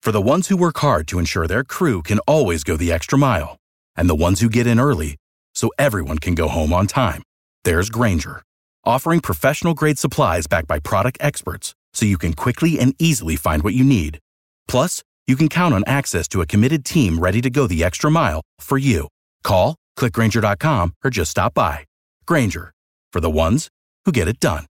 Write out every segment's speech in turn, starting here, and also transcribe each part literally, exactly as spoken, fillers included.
For the ones who work hard to ensure their crew can always go the extra mile, and the ones who get in early so everyone can go home on time, there's Grainger, offering professional-grade supplies backed by product experts so you can quickly and easily find what you need. Plus, you can count on access to a committed team ready to go the extra mile for you. Call, click Grainger dot com, or just stop by. Grainger, for the ones who get it done.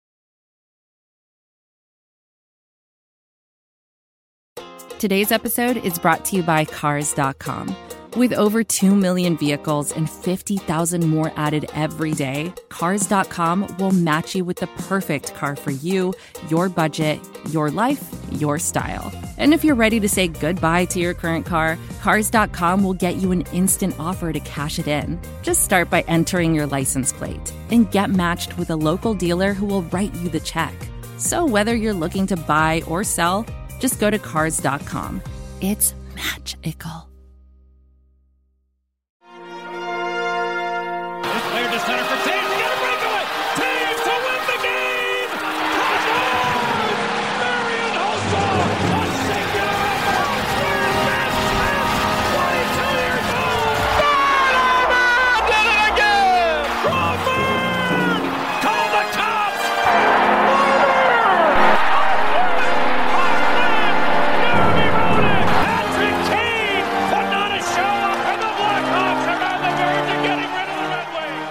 Today's episode is brought to you by Cars dot com. With over two million vehicles and fifty thousand more added every day, Cars dot com will match you with the perfect car for you, your budget, your life, your style. And if you're ready to say goodbye to your current car, Cars dot com will get you an instant offer to cash it in. Just start by entering your license plate and get matched with a local dealer who will write you the check. So whether you're looking to buy or sell, just go to Cars dot com. It's magical. Cleared to center for Taves. He got a breakaway. Taves to win the game. Touchdown! Marion Hossa, a singular effort. Matt Smith, twenty-two years old. Crawford did it again. Crawford, call the cops. Patrick Kane putting on a show up, and the Blackhawks are on the verge of getting rid of the Red Wings.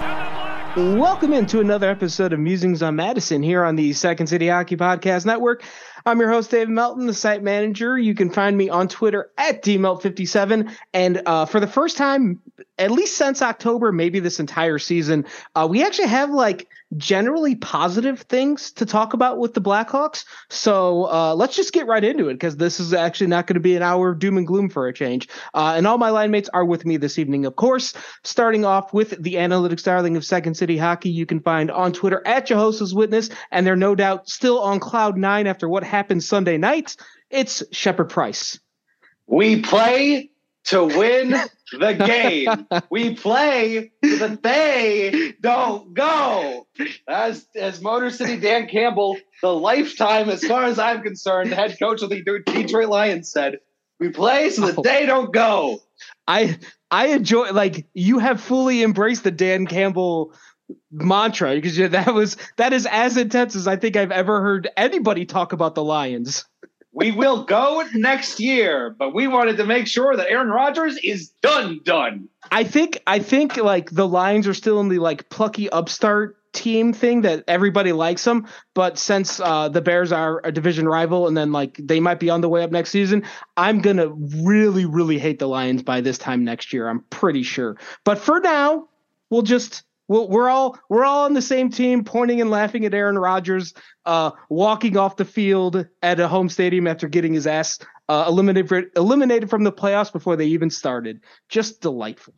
Welcome into another episode of Musings on Madison here on the Second City Hockey Podcast Network. I'm your host, David Melton, the site manager. You can find me on Twitter at D Melt fifty-seven. And uh, for the first time, at least since October, maybe this entire season, uh, we actually have like generally positive things to talk about with the Blackhawks. So uh, let's just get right into it, because this is actually not going to be an hour of doom and gloom for a change. Uh, and all my line mates are with me this evening, of course, starting off with the analytics darling of Second City Hockey. You can find on Twitter at Jehoshaphat's Witness, and they're no doubt still on cloud nine after what happened Sunday night. It's Shepard Price. We play to win the game. We play so that they don't go. As as Motor City Dan Campbell, the lifetime, as far as I'm concerned, head coach of the Detroit Lions, said, we play so that oh. they don't go. I I enjoy, like, you have fully embraced the Dan Campbell mantra, because that was that is as intense as I think I've ever heard anybody talk about the Lions. We will go next year, but we wanted to make sure that Aaron Rodgers is done, done. I think, I think like the Lions are still in the like plucky upstart team thing that everybody likes them. But since uh, the Bears are a division rival, and then like they might be on the way up next season, I'm going to really, really hate the Lions by this time next year. I'm pretty sure. But for now, we'll just, we'll, we're all, we're all on the same team, pointing and laughing at Aaron Rodgers, uh, walking off the field at a home stadium after getting his ass uh, eliminated, eliminated from the playoffs before they even started. Just delightful.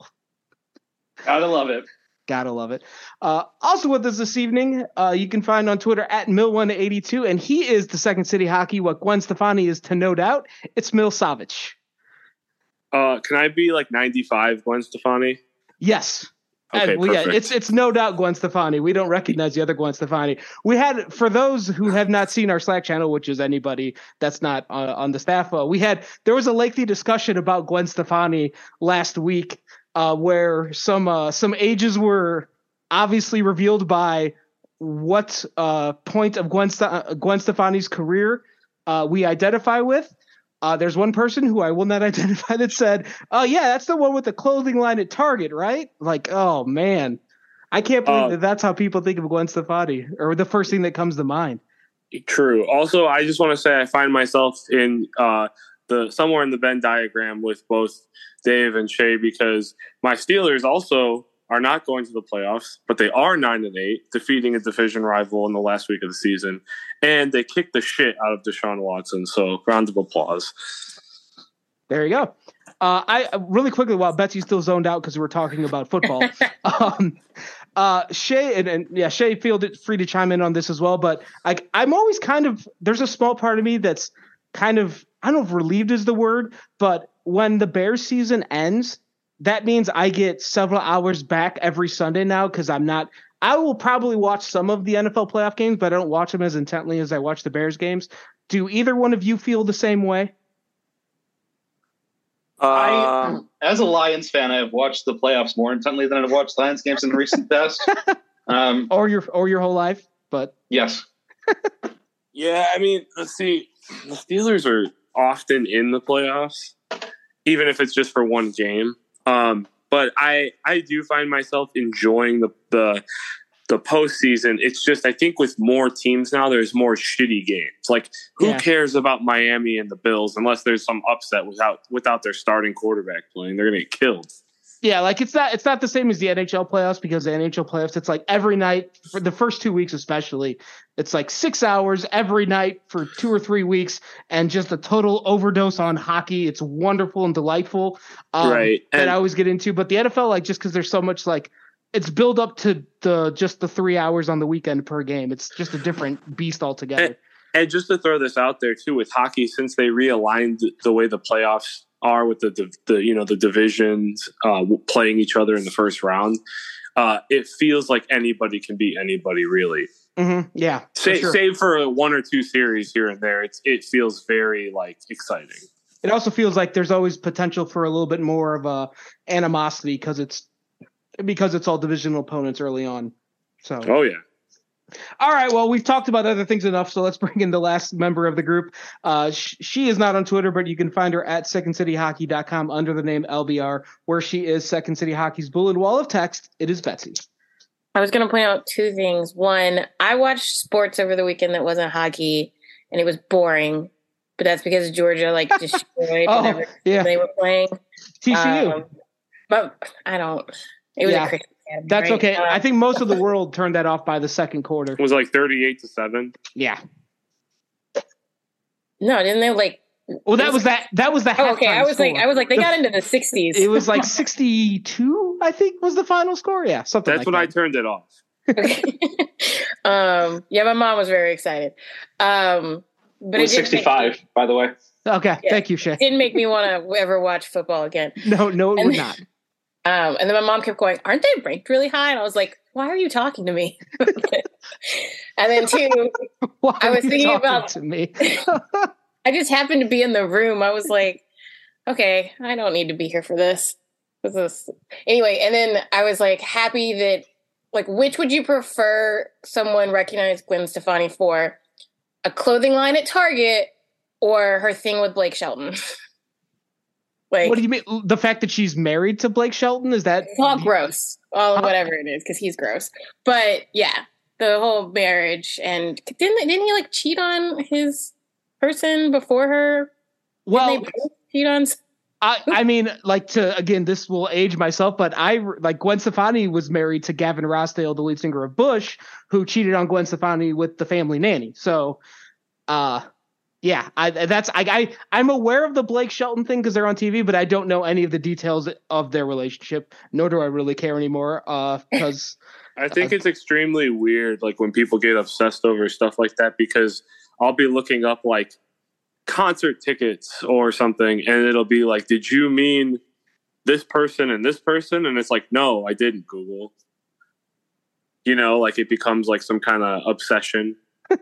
Gotta love it. Gotta love it. Uh, also with us this evening, uh, you can find on Twitter at Mill one eighty-two, and he is the Second City Hockey, what Gwen Stefani is to no doubt. It's Mil Savage. Uh, can I be like ninety-five Gwen Stefani? Yes. Okay, and we, yeah, perfect. it's it's no doubt Gwen Stefani. We don't recognize the other Gwen Stefani. We had, for those who have not seen our Slack channel, which is anybody that's not uh, on the staff, uh, we had there was a lengthy discussion about Gwen Stefani last week, uh, where some uh, some ages were obviously revealed by what uh, point of Gwen St- Gwen Stefani's career uh, we identify with. Uh, there's one person who I will not identify that said, oh, yeah, that's the one with the clothing line at Target, right? Like, oh, man. I can't believe uh, that that's how people think of Gwen Stefani, or the first thing that comes to mind. True. Also, I just want to say I find myself in uh, the somewhere in the Venn diagram with both Dave and Shay, because my Steelers also are not going to the playoffs, but they are nine and eight, defeating a division rival in the last week of the season, and they kicked the shit out of Deshaun Watson. So, round of applause. There you go. Uh, I really quickly, while Betsy's still zoned out because we were talking about football, um, uh, Shay and, and yeah, Shay, feel free to chime in on this as well. But I, I'm always kind of there's a small part of me that's kind of I don't know if relieved is the word, but when the Bears season ends, that means I get several hours back every Sunday now, because I'm not – I will probably watch some of the N F L playoff games, but I don't watch them as intently as I watch the Bears games. Do either one of you feel the same way? Uh, I, as a Lions fan, I have watched the playoffs more intently than I've watched Lions games in the recent past. Um, or your or your whole life, but yes. yeah, I mean, let's see. The Steelers are often in the playoffs, even if it's just for one game. Um, but I I do find myself enjoying the the the postseason. It's just, I think with more teams now, there's more shitty games. Like, who Yeah. cares about Miami and the Bills unless there's some upset without without their starting quarterback playing? They're gonna get killed. yeah, like it's not it's not the same as the N H L playoffs, because the N H L playoffs, it's like every night for the first two weeks especially, it's like six hours every night for two or three weeks, and just a total overdose on hockey. It's wonderful and delightful, um, Right. that And- I always get into. But the N F L, like, just because there's so much, like, it's built up to the just the three hours on the weekend per game. It's just a different beast altogether. And just to throw this out there too, with hockey, since they realigned the way the playoffs are with the div- the you know the divisions uh, playing each other in the first round, uh, it feels like anybody can beat anybody really. Mm-hmm. Yeah, for Sa- sure. Save for one or two series here and there, it's it feels very like exciting. It also feels like there's always potential for a little bit more of a animosity because it's because it's all divisional opponents early on. So, Oh yeah. all right. Well, we've talked about other things enough, so let's bring in the last member of the group. Uh, sh- she is not on Twitter, but you can find her at second city hockey dot com under the name L B R, where she is Second City Hockey's bullet wall of text. It is Betsy. I was going to point out two things. One, I watched sports over the weekend that wasn't hockey, and it was boring. But that's because Georgia like destroyed Oh, whatever yeah. they were playing. T C U. Um, but I don't. It was Yeah, a Christian game, That's right? okay. Uh, I think most of the world turned that off by the second quarter. It was like thirty-eight to seven. Yeah. no, didn't they like? Well, that was that. That was the Oh, okay. halftime I was like, score. I was like, they The- got into the sixties. It was like sixty-two, I think, was the final score. Yeah, something That's like when I that. turned it off. um, yeah, my mom was very excited. Um, but It was it didn't sixty-five, by the way. Okay, Yeah. thank you, Shay. Make, didn't make me want to ever watch football again. No, no, it And- would not. Um, and then my mom kept going, "Aren't they ranked really high?" And I was like, "Why are you talking to me?" And then two, Why I are was you thinking talking about- to me. I just happened to be in the room. I was like, "Okay, I don't need to be here for this." This is anyway. And then I was like, happy that, like, which would you prefer someone recognize Gwen Stefani for? A clothing line at Target or her thing with Blake Shelton? Like, What do you mean? The fact that she's married to Blake Shelton, is that it's all gross. All whatever it is, because he's gross. But yeah, the whole marriage, and didn't didn't he like cheat on his person before her? well? Didn't they both cheat on? s- I, I mean, like, to again, this will age myself, but I like Gwen Stefani was married to Gavin Rossdale, the lead singer of Bush, who cheated on Gwen Stefani with the Family Nanny. So, uh, yeah, I that's I, I I'm aware of the Blake Shelton thing because they're on T V, but I don't know any of the details of their relationship. Nor do I really care anymore. Uh, because I think it's extremely weird, like when people get obsessed over stuff like that, because I'll be looking up like concert tickets or something, and it'll be like, "Did you mean this person and this person?" And it's like, "No, I didn't." Google, you know, like it becomes like some kind of obsession.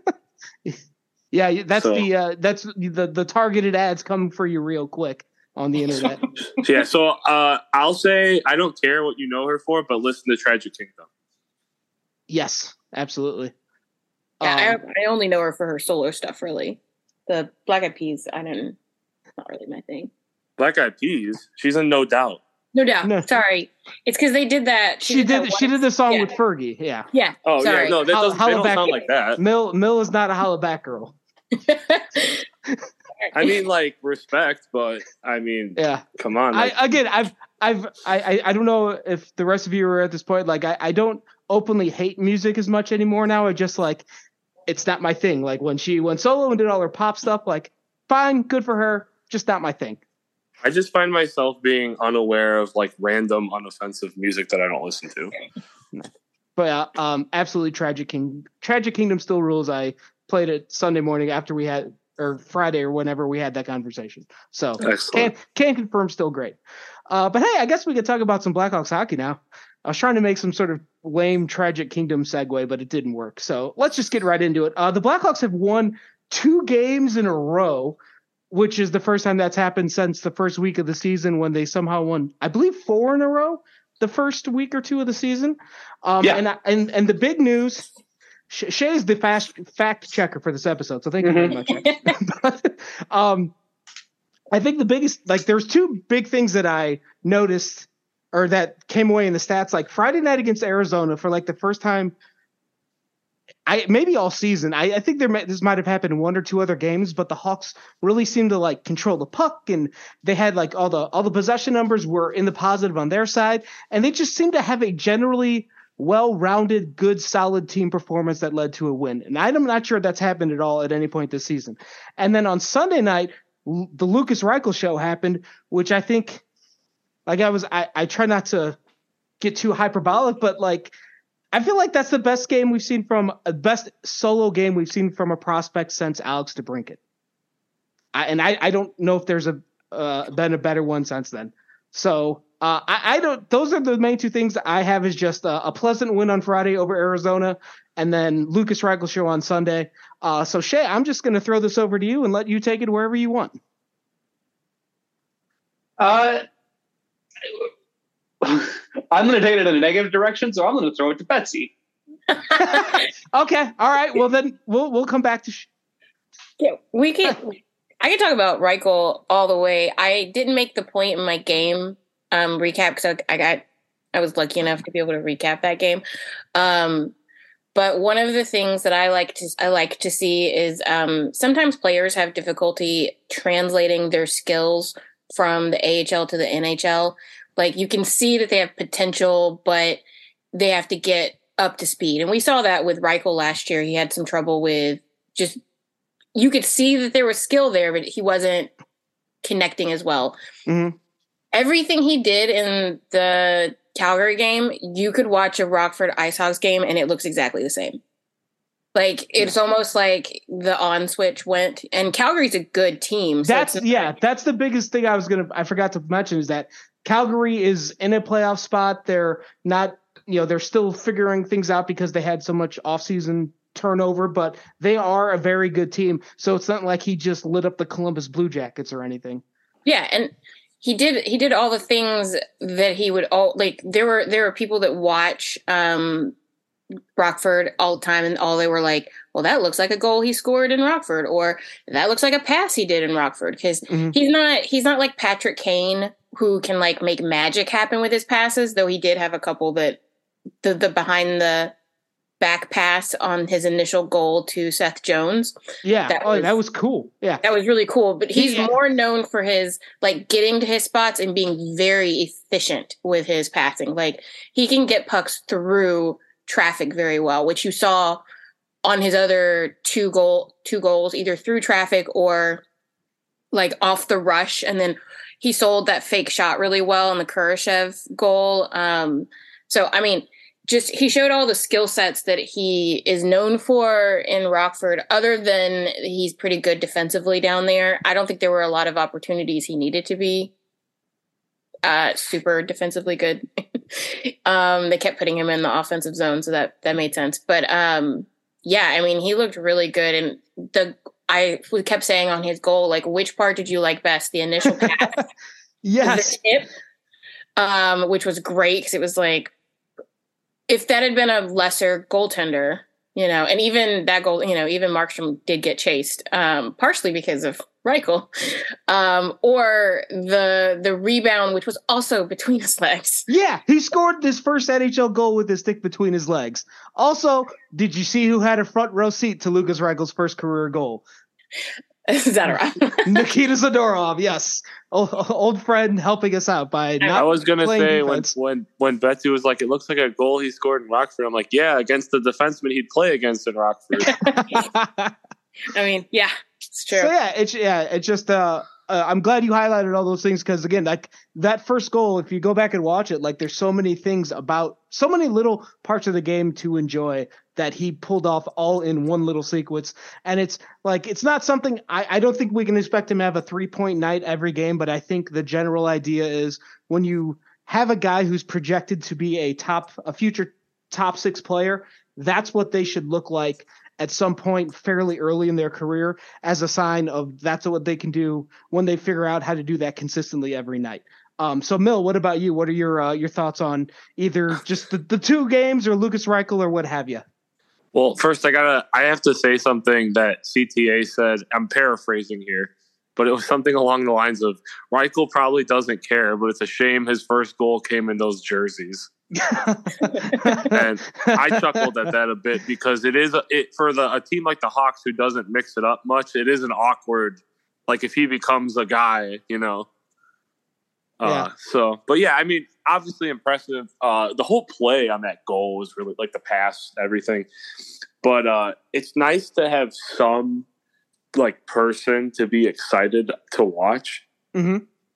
yeah, that's So- the uh, that's the the targeted ads coming for you real quick on the internet. Yeah, so uh, I'll say I don't care what you know her for, but listen to Tragic Kingdom. Yes, absolutely. Yeah, Um, I, I only know her for her solo stuff. Really, the Black Eyed Peas. I don't. Not really my thing. Black Eyed Peas, she's in No Doubt. No doubt. No. Sorry, it's because they did that. she did that she once. did the song Yeah. with Fergie. Yeah. Yeah. Oh sorry. yeah, no, that Holla- doesn't, they don't holla back. sound like that. Mill Mill is not a holla back girl. I mean, like respect, but I mean, Yeah. come on. I Like, again I've I've I, I I don't know if the rest of you are at this point. Like I, I don't openly hate music as much anymore now. I just like it's not my thing. Like when she went solo and did all her pop stuff, like fine, good for her, just not my thing. I just find myself being unaware of like random, unoffensive music that I don't listen to. But uh, um absolutely Tragic King Tragic Kingdom still rules. I played it Sunday morning after we had or Friday or whenever we had that conversation. So can Excellent. can confirm still great. Uh, but hey, I guess we could talk about some Blackhawks hockey now. I was trying to make some sort of lame Tragic Kingdom segue, but it didn't work. So let's just get right into it. Uh, the Blackhawks have won two games in a row which is the first time that's happened since the first week of the season when they somehow won, I believe, four in a row the first week or two of the season. Um, Yeah. and, I- and and the big news, Sh- Shay is the fast fact checker for this episode, so thank you very much. But, um, I think the biggest, like, there's two big things that I noticed or that came away in the stats. Like Friday night against Arizona, for like the first time, I maybe all season. I, I think there may, this might have happened in one or two other games, but the Hawks really seemed to like control the puck, and they had like all the all the possession numbers were in the positive on their side, and they just seemed to have a generally well-rounded, good, solid team performance that led to a win. And I'm not sure that's happened at all at any point this season. And then on Sunday night, L- the Lucas Reichel show happened, which I think, like I was, I, I try not to get too hyperbolic, but like, I feel like that's the best game we've seen from a best solo game we've seen from a prospect since Alex DeBrincat. I, and I, I don't know if there's a uh, been a better one since then. So uh, I, I don't. Those are the main two things that I have is just a, a pleasant win on Friday over Arizona, and then Lucas Reichel show on Sunday. Uh, so Shay, I'm just going to throw this over to you and let you take it wherever you want. Uh, I'm going to take it in a negative direction, so I'm going to throw it to Betsy. Okay, all right. Well, then we'll we'll come back to. Sh- Yeah, we can. I can talk about Reichel all the way. I didn't make the point in my game um, recap because I, I got I was lucky enough to be able to recap that game. Um, but one of the things that I like to I like to see is um, sometimes players have difficulty translating their skills from the A H L to the N H L. Like you can see that they have potential, but they have to get up to speed. And we saw that with Reichel last year. He had some trouble with just, you could see that there was skill there, but he wasn't connecting as well. Mm-hmm. Everything he did in the Calgary game, you could watch a Rockford IceHogs game and it looks exactly the same. Like it's almost like the on switch went, and Calgary's a good team. So That's yeah, that's the biggest thing I was gonna. I forgot to mention is that Calgary is in a playoff spot. They're not, you know, they're still figuring things out because they had so much offseason turnover, but they are a very good team. So it's not like he just lit up the Columbus Blue Jackets or anything. Yeah, and he did he did all the things that he would all like. There were there were people that watch um, Rockford all the time, and all they were like, well, that looks like a goal he scored in Rockford, or that looks like a pass he did in Rockford, because mm-hmm. he's not he's not like Patrick Kane, who can like make magic happen with his passes, though he did have a couple that the the behind the back pass on his initial goal to Seth Jones. Yeah. That oh, was, that was cool. Yeah. That was really cool. But he's yeah. more known for his like getting to his spots and being very efficient with his passing. Like he can get pucks through traffic very well, which you saw on his other two goal two goals, either through traffic or like off the rush. And then he sold that fake shot really well in the Kurashev goal. Um, so, I mean, just he showed all the skill sets that he is known for in Rockford, other than he's pretty good defensively down there. I don't think there were a lot of opportunities he needed to be uh, super defensively good. um, they kept putting him in the offensive zone, so that, that made sense. But um, yeah, I mean, he looked really good. And the I kept saying on his goal, like, which part did you like best? The initial pass? Yes. The tip, um, which was great because it was like, if that had been a lesser goaltender, you know, and even that goal, you know, even Markstrom did get chased, um, partially because of Reichel, um, or the the rebound, which was also between his legs. Yeah, he scored this first N H L goal with his stick between his legs. Also, did you see who had a front row seat to Lucas Reichel's first career goal? Zadorov. Nikita Zadorov, yes. O- old friend helping us out by not I was going to say when, defense. when when Betsy was like, it looks like a goal he scored in Rockford. I'm like, yeah, against the defenseman he'd play against in Rockford. I mean, yeah, it's true. So yeah, it's yeah, it's just uh, uh I'm glad you highlighted all those things because again, like that first goal, if you go back and watch it, like there's so many things about so many little parts of the game to enjoy that he pulled off all in one little sequence. And it's like, it's not something I, I don't think we can expect him to have a three point night every game, but I think the general idea is when you have a guy who's projected to be a top, a future top six player, that's what they should look like. at some point fairly early in their career as a sign of that's what they can do when they figure out how to do that consistently every night. Um, so, Mill, what about you? What are your uh, your thoughts on either just the, the two games or Lucas Reichel or what have you? Well, first I gotta I have to say something that C T A said. I'm paraphrasing here, but it was something along the lines of Reichel probably doesn't care, but it's a shame his first goal came in those jerseys. And I chuckled at that a bit because it is a, it for the a team like the Hawks who doesn't mix it up much. It is an awkward, like if he becomes a guy, you know. Uh, yeah. So, but yeah, I mean, obviously impressive. Uh, the whole play on that goal was really like the pass, everything. But uh, it's nice to have some like person to be excited to watch. Mm-hmm.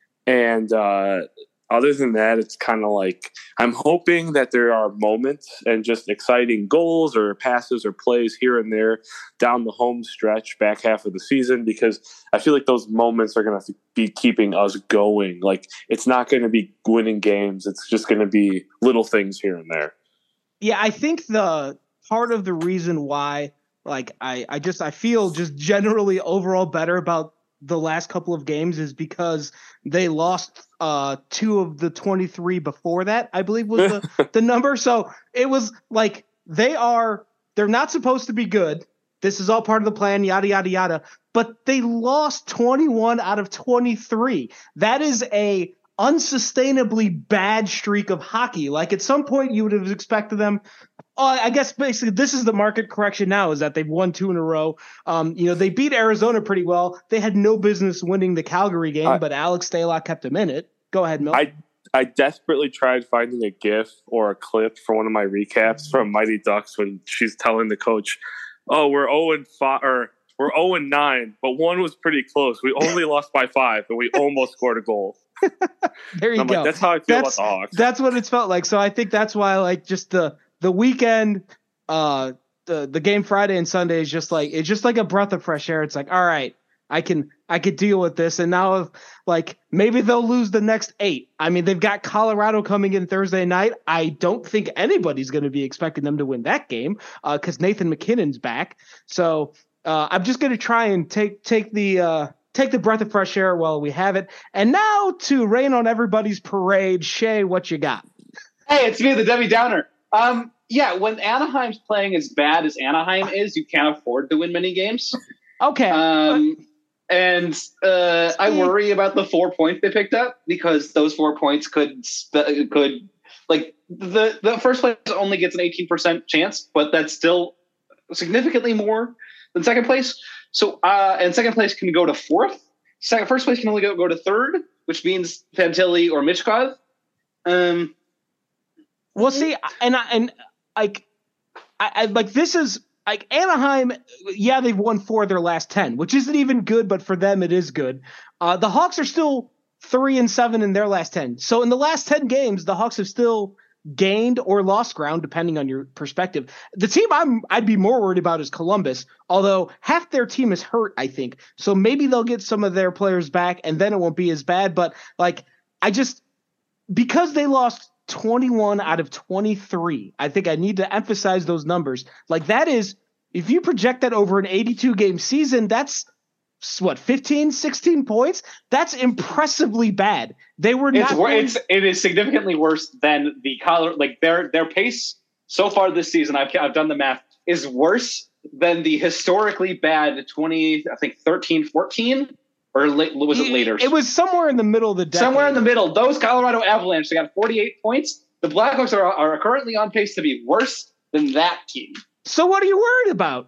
And uh, other than that, it's kind of like I'm hoping that there are moments and just exciting goals or passes or plays here and there down the home stretch, back half of the season, because I feel like those moments are going to be keeping us going. Like it's not going to be winning games. It's just going to be little things here and there. Yeah, I think the part of the reason why, like, I, I just I feel just generally overall better about the last couple of games is because they lost uh, two of the twenty-three before that, I believe was the, the number. So it was like they are they're not supposed to be good. This is all part of the plan, yada, yada, yada. But they lost twenty-one out of twenty-three. That is a unsustainably bad streak of hockey. Like at some point you would have expected them. Uh, I guess basically this is the market correction now is that they've won two in a row. Um, you know, they beat Arizona pretty well. They had no business winning the Calgary game, uh, but Alex Stalock kept them in it. Go ahead, Mil. I I desperately tried finding a GIF or a clip for one of my recaps from Mighty Ducks when she's telling the coach, "Oh, we're zero and five, or we're zero and nine, but one was pretty close. We only lost by five, but we almost scored a goal." There you I'm go. Like, that's how I feel that's, about the Hawks. That's what it's felt like. So I think that's why, like, just the the weekend, uh, the the game Friday and Sunday is just like it's just like a breath of fresh air. It's like, all right, I can I could deal with this. And now, like, maybe they'll lose the next eight. I mean, they've got Colorado coming in Thursday night. I don't think anybody's going to be expecting them to win that game because uh, Nathan McKinnon's back. So uh, I'm just going to try and take take the uh, take the breath of fresh air while we have it. And now to rain on everybody's parade, Shay, what you got? Hey, it's me, the Debbie Downer. Um, yeah, when Anaheim's playing as bad as Anaheim is, you can't afford to win many games. Okay. Um, and uh, I worry about the four points they picked up because those four points could could like the the first place only gets an eighteen percent chance, but that's still significantly more than second place. So uh, and second place can go to fourth. Second, first place can only go, go to third, which means Fantilli or Michkov. Um. Well, see, and I, and like, I, I like this is like Anaheim. Yeah, they've won four of their last ten, which isn't even good, but for them it is good. Uh, the Hawks are still three and seven in their last ten. So in the last ten games, the Hawks have still gained or lost ground, depending on your perspective. The team I'm I'd be more worried about is Columbus, although half their team is hurt, I think. So maybe they'll get some of their players back, and then it won't be as bad. But like, I just because they lost twenty-one out of twenty-three. I think I need to emphasize those numbers. Like that is, if you project that over an eighty-two game season, that's what, fifteen, sixteen points? That's impressively bad. They were not. It's, going- it's it is significantly worse than the Colorado. Like their their pace so far this season. I've I've done the math. Is worse than the historically bad twenty. I think thirteen, fourteen. Or late, was it later? It was somewhere in the middle of the decade. Somewhere in the middle. Those Colorado Avalanche, they got forty-eight points. The Blackhawks are are currently on pace to be worse than that team. So what are you worried about?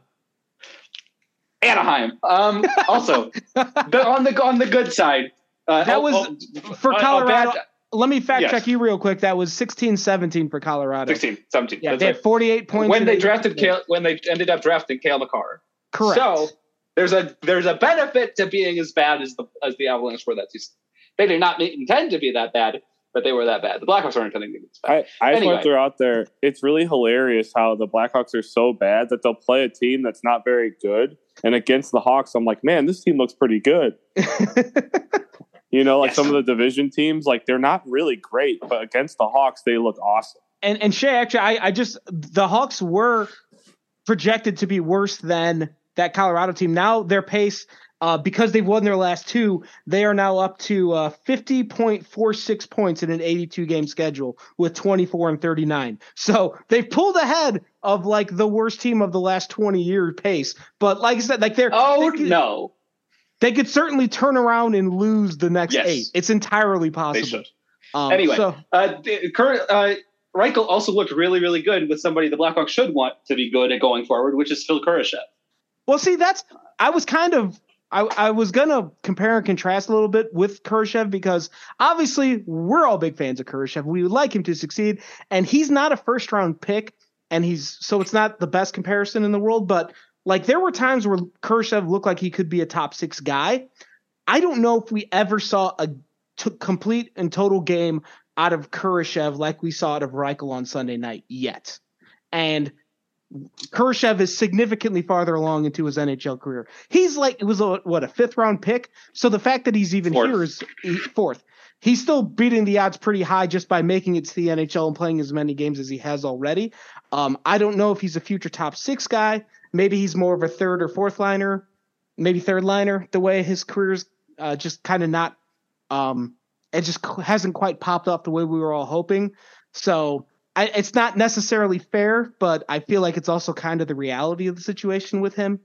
Anaheim. Um, also, the, on the on the good side, uh, that oh, was oh, for uh, Colorado. Uh, bad, let me fact yes. check you real quick. That was sixteen seventeen for Colorado. sixteen, seventeen. Yeah, That's they right. had forty-eight points when they eight drafted games. Kale, when they ended up drafting Cale Makar. Correct. So there's a there's a benefit to being as bad as the as the Avalanche were that season. They did not intend to be that bad, but they were that bad. The Blackhawks aren't intending to be this bad. I, I just Anyway. want to throw out there, it's really hilarious how the Blackhawks are so bad that they'll play a team that's not very good. And against the Hawks, I'm like, man, this team looks pretty good. You know, like Yes. some of the division teams, like they're not really great, but against the Hawks, they look awesome. And and Shay, actually, I, I just the Hawks were projected to be worse than that Colorado team. Now their pace, uh, because they've won their last two, they are now up to uh, fifty point four six points in an eighty-two game schedule with twenty-four and thirty-nine. So they've pulled ahead of like the worst team of the last twenty year pace. But like I said, like they're Oh they could, no, they could certainly turn around and lose the next Yes. eight. It's entirely possible. they should. Um, Anyway, so, uh, the current uh, Reichel also looked really, really good with somebody the Blackhawks should want to be good at going forward, which is Phil Kurashev. well, see, that's I was kind of I, I was gonna compare and contrast a little bit with Kurashev because obviously we're all big fans of Kurashev. We would like him to succeed, and he's not a first round pick, and he's so it's not the best comparison in the world. But like there were times where Kurashev looked like he could be a top six guy. I don't know if we ever saw a t- complete and total game out of Kurashev like we saw out of Reichel on Sunday night yet, and Kurashev is significantly farther along into his N H L career. He's like, it was a, what, a fifth round pick. So the fact that he's even Fourth. here is he, fourth. He's still beating the odds pretty high just by making it to the N H L and playing as many games as he has already. Um, I don't know if he's a future top six guy. Maybe he's more of a third or fourth liner, maybe third liner, the way his career's uh, just kind of not, um, it just hasn't quite popped up the way we were all hoping. So, I, it's not necessarily fair, but I feel like it's also kind of the reality of the situation with him.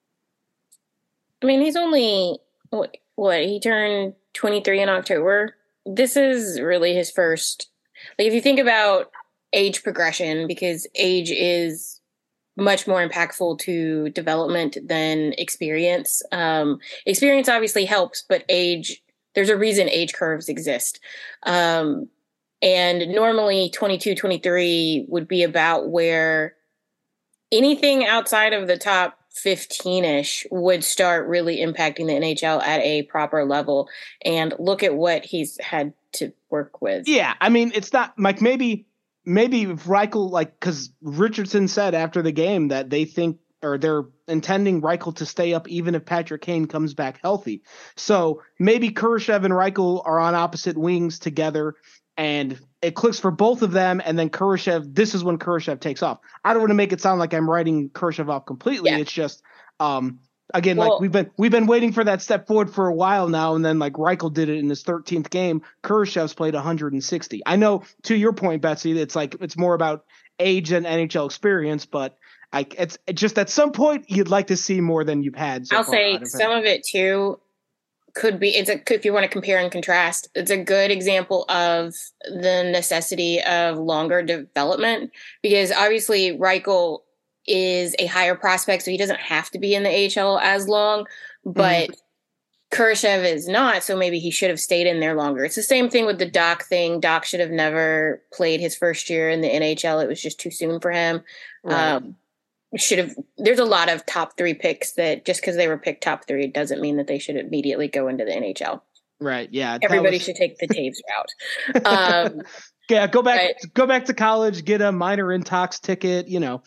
I mean, he's only, what, what he turned twenty-three in October. This is really his first, like, if you think about age progression, because age is much more impactful to development than experience. Um, experience obviously helps, but age, there's a reason age curves exist. Um, And normally twenty-two, twenty-three would be about where anything outside of the top fifteen-ish would start really impacting the N H L at a proper level. And look at what he's had to work with. Yeah, I mean, it's not like maybe maybe if Reichel, like, because Richardson said after the game that they think or they're intending Reichel to stay up even if Patrick Kane comes back healthy. So maybe Kurashev and Reichel are on opposite wings together. And it clicks for both of them, and then Kurashev, this is when Kurashev takes off. I don't want to make it sound like I'm writing Kurashev off completely. Yeah. It's just, um, again, well, like we've been we've been waiting for that step forward for a while now, and then like Reichel did it in his thirteenth game. Kurashev's played one hundred sixty. I know, to your point, Betsy, it's like it's more about age and N H L experience, but I, it's it just at some point you'd like to see more than you've had. So I'll far say of some of it too. Could be it's a if you want to compare and contrast, it's a good example of the necessity of longer development because obviously Reichel is a higher prospect, so he doesn't have to be in the A H L as long, but mm-hmm. Kurashev is not, so maybe he should have stayed in there longer. It's the same thing with the Doc thing. Doc should have never played his first year in the N H L. It was just too soon for him. Right. Um, should have there's a lot of top three picks that just because they were picked top three doesn't mean that they should immediately go into the N H L. Right. Yeah. Everybody was... should take the Taves route. Um, yeah. Go back, but, go back to college, get a minor intox ticket, you know.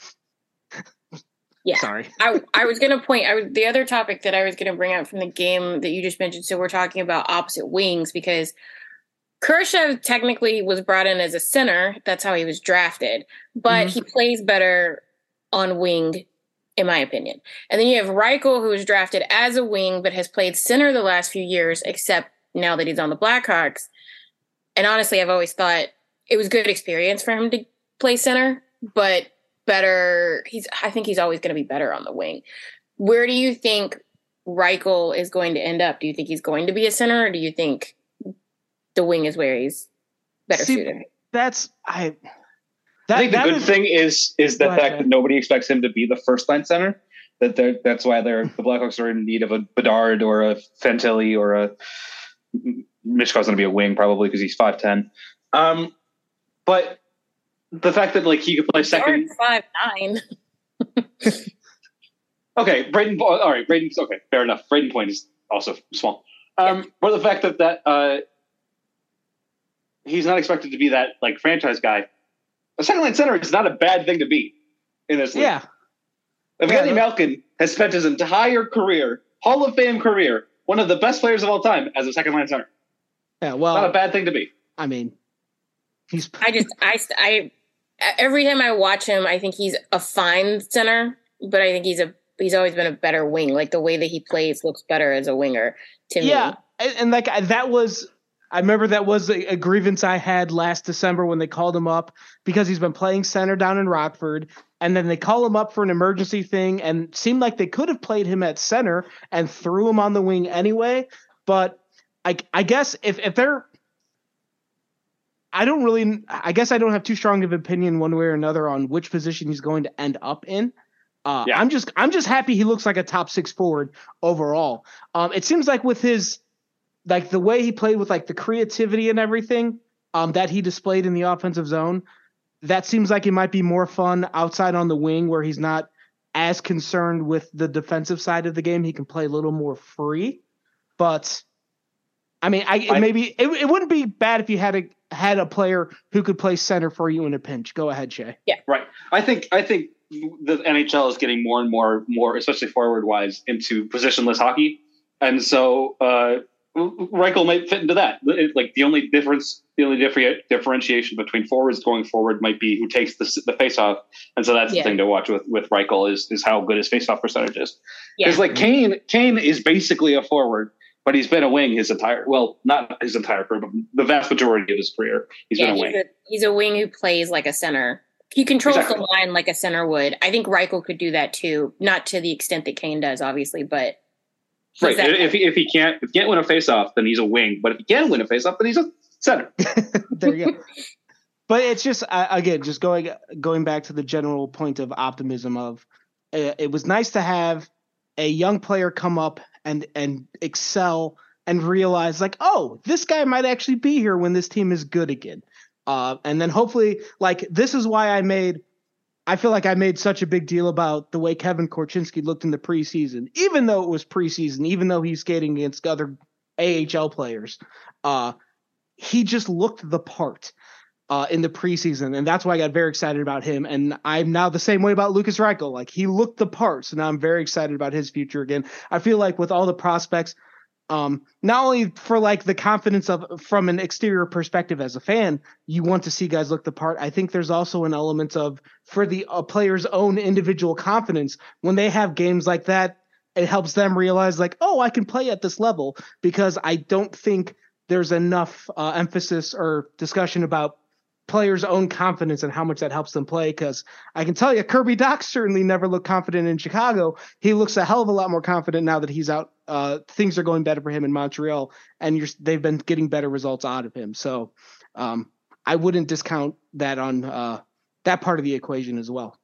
Yeah. Sorry. I, I was going to point I was, the other topic that I was going to bring up from the game that you just mentioned. So we're talking about opposite wings because Kurashev technically was brought in as a center. That's how he was drafted, but mm-hmm. he plays better on wing, in my opinion. And then you have Reichel, who was drafted as a wing, but has played center the last few years, except now that he's on the Blackhawks. And honestly, I've always thought it was good experience for him to play center, but better. He's, I think he's always going to be better on the wing. Where do you think Reichel is going to end up? Do you think he's going to be a center, or do you think the wing is where he's better See, suited? That's, I, That, I think the good is, thing is is the fact ahead. that nobody expects him to be the first line center. That they're, that's why they're the Blackhawks are in need of a Bedard or a Fantilli or a Mishkov's going to be a wing probably because he's five ten. Um, but the fact that like he could play second, five nine. Okay, Braden. All right, Braden's okay. Fair enough. Braden Point is also small. Um, yeah. But the fact that that uh, he's not expected to be that like franchise guy. A second line center is not a bad thing to be in this league. Yeah. Evgeny yeah, Malkin has spent his entire career, Hall of Fame career, one of the best players of all time as a second line center. Yeah, well, not a bad thing to be. I mean, he's. I just, I, I, every time I watch him, I think he's a fine center. but I think he's a he's always been a better wing. Like the way that he plays looks better as a winger to me. Yeah, and, and like that was, I remember that was a, a grievance I had last December when they called him up because he's been playing center down in Rockford, and then they call him up for an emergency thing, and seemed like they could have played him at center and threw him on the wing anyway. But I, I guess if if they're, I don't really, I guess I don't have too strong of an opinion one way or another on which position he's going to end up in. Uh, yeah. I'm just I'm just happy he looks like a top six forward overall. Um, it seems like with his like the way he played with like the creativity and everything um, that he displayed in the offensive zone, that seems like it might be more fun outside on the wing where he's not as concerned with the defensive side of the game. He can play a little more free. But I mean, I, I maybe it, it wouldn't be bad if you had a had a player who could play center for you in a pinch. Go ahead, Shay. Yeah, right. I think I think. The N H L is getting more and more, more, especially forward wise, into positionless hockey, and so uh, Reichel might fit into that. It, like the only difference, the only differ- differentiation between forwards going forward might be who takes the, the faceoff, and so that's yeah. the thing to watch with with Reichel is is how good his faceoff percentage is. Because yeah. like Kane, Kane is basically a forward, but he's been a wing his entire well, not his entire career, but the vast majority of his career, he's yeah, been a he's wing. A, he's a wing who plays like a center. He controls exactly. the line like a center would. I think Reichel could do that too, not to the extent that Kane does, obviously, but right. If he if he can't if he can't win a faceoff, then he's a wing. But if he can win a faceoff, then he's a center. There you go. But it's just uh, again, just going going back to the general point of optimism of uh, it was nice to have a young player come up and and excel and realize like, oh, this guy might actually be here when this team is good again. Uh, and then hopefully, like, this is why I made, I feel like I made such a big deal about the way Kevin Korchinski looked in the preseason, even though it was preseason, even though he's skating against other A H L players. Uh, he just looked the part uh, in the preseason. And that's why I got very excited about him. And I'm now the same way about Lucas Reichel. Like, he looked the part. So now I'm very excited about his future again. I feel like with all the prospects, Um, not only for like the confidence of from an exterior perspective as a fan, you want to see guys look the part. I think there's also an element of for the uh, player's own individual confidence when they have games like that. It helps them realize like, oh, I can play at this level because I don't think there's enough uh, emphasis or discussion about players' own confidence and how much that helps them play. Because I can tell you, Kirby Dach certainly never looked confident in Chicago. He looks a hell of a lot more confident now that he's out. Uh, things are going better for him in Montreal, and you're, they've been getting better results out of him. So um, I wouldn't discount that on uh, that part of the equation as well.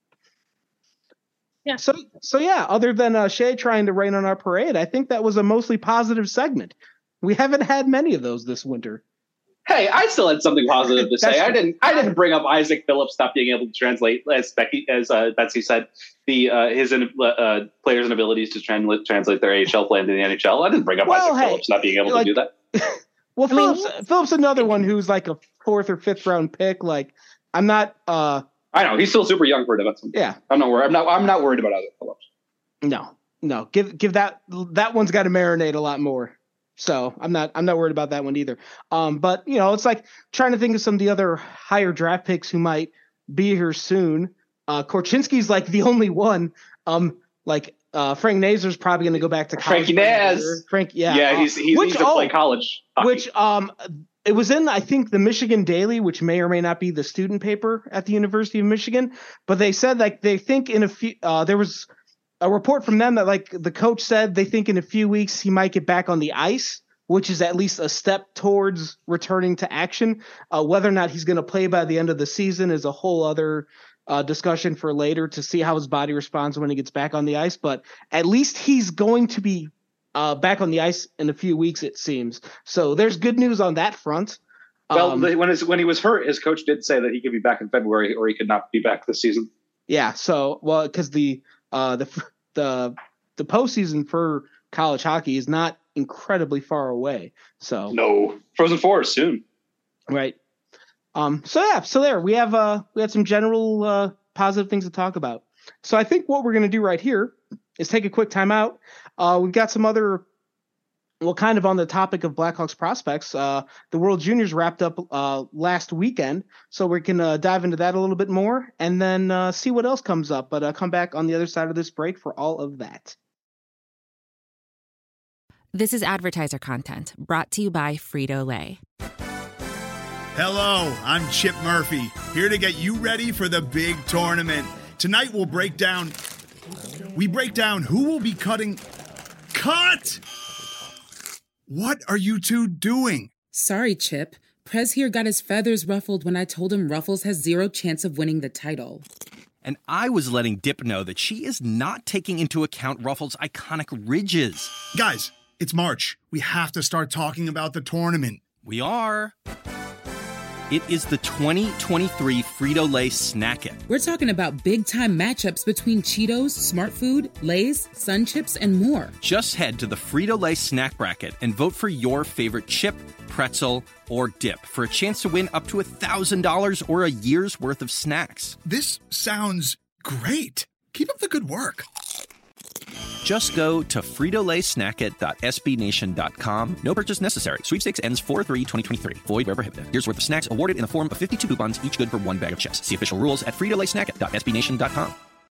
Yeah. So, so yeah, other than uh, Shay trying to rain on our parade, I think that was a mostly positive segment. We haven't had many of those this winter. Hey, I still had something positive to say. I didn't. I didn't bring up Isaac Phillips not being able to translate, as Becky, as uh, Betsy said, the uh, his uh, players' inabilities to translate translate their A H L play into the N H L. I didn't bring up well, Isaac hey, Phillips not being able like, to do that. Well, I Phillips, mean, Phillips, another one who's like a fourth or fifth round pick. Like, I'm not. Uh, I know he's still super young for a defenseman. Yeah, I'm not worried. I'm not. I'm not worried about Isaac Phillips. No, no. Give give that that one's got to marinate a lot more. So I'm not I'm not worried about that one either. Um, but you know, it's like trying to think of some of the other higher draft picks who might be here soon. Uh, Korchinski's like the only one. Um, like uh, Frank Nazar's probably going to go back to college. Frankie Naz. Frank, yeah, yeah, he's he's, which, he's to play college. Hockey. Which um, it was in I think the Michigan Daily, which may or may not be the student paper at the University of Michigan. But they said like they think in a few uh, there was. A report from them that like the coach said they think in a few weeks he might get back on the ice, which is at least a step towards returning to action. Uh, whether or not he's going to play by the end of the season is a whole other uh, discussion for later to see how his body responds when he gets back on the ice. But at least he's going to be uh, back on the ice in a few weeks, it seems. So there's good news on that front. Well, um, when his, when he was hurt, his coach did say that he could be back in February or he could not be back this season. Yeah. So, well, because the uh, the the the postseason for college hockey is not incredibly far away. So no, Frozen Four is soon. Right. Um. So yeah. So there we have uh we had some general uh, positive things to talk about. So I think what we're gonna do right here is take a quick time out. Uh, we've got some other well, kind of on the topic of Blackhawks prospects, uh, the World Juniors wrapped up uh, last weekend, so we can uh, dive into that a little bit more and then uh, see what else comes up. But uh, come back on the other side of this break for all of that. This is advertiser content brought to you by Frito-Lay. Hello, I'm Chip Murphy, here to get you ready for the big tournament. Tonight we'll break down, we break down who will be cutting, cut! What are you two doing? Sorry, Chip. Prez here got his feathers ruffled when I told him Ruffles has zero chance of winning the title. And I was letting Dip know that she is not taking into account Ruffles' iconic ridges. Guys, it's March. We have to start talking about the tournament. We are. It is the twenty twenty-three Frito-Lay Snack It. We're talking about big-time matchups between Cheetos, Smart Food, Lay's, Sun Chips, and more. Just head to the Frito-Lay Snack Bracket and vote for your favorite chip, pretzel, or dip for a chance to win up to one thousand dollars or a year's worth of snacks. This sounds great. Keep up the good work. Just go to frito lay snack it dot s b nation dot com. No purchase necessary. Sweepstakes ends four three twenty twenty-three. Void where prohibited. Here's worth of snacks awarded in the form of fifty-two coupons, each good for one bag of chips. See official rules at frito lay snack it dot s b nation dot com.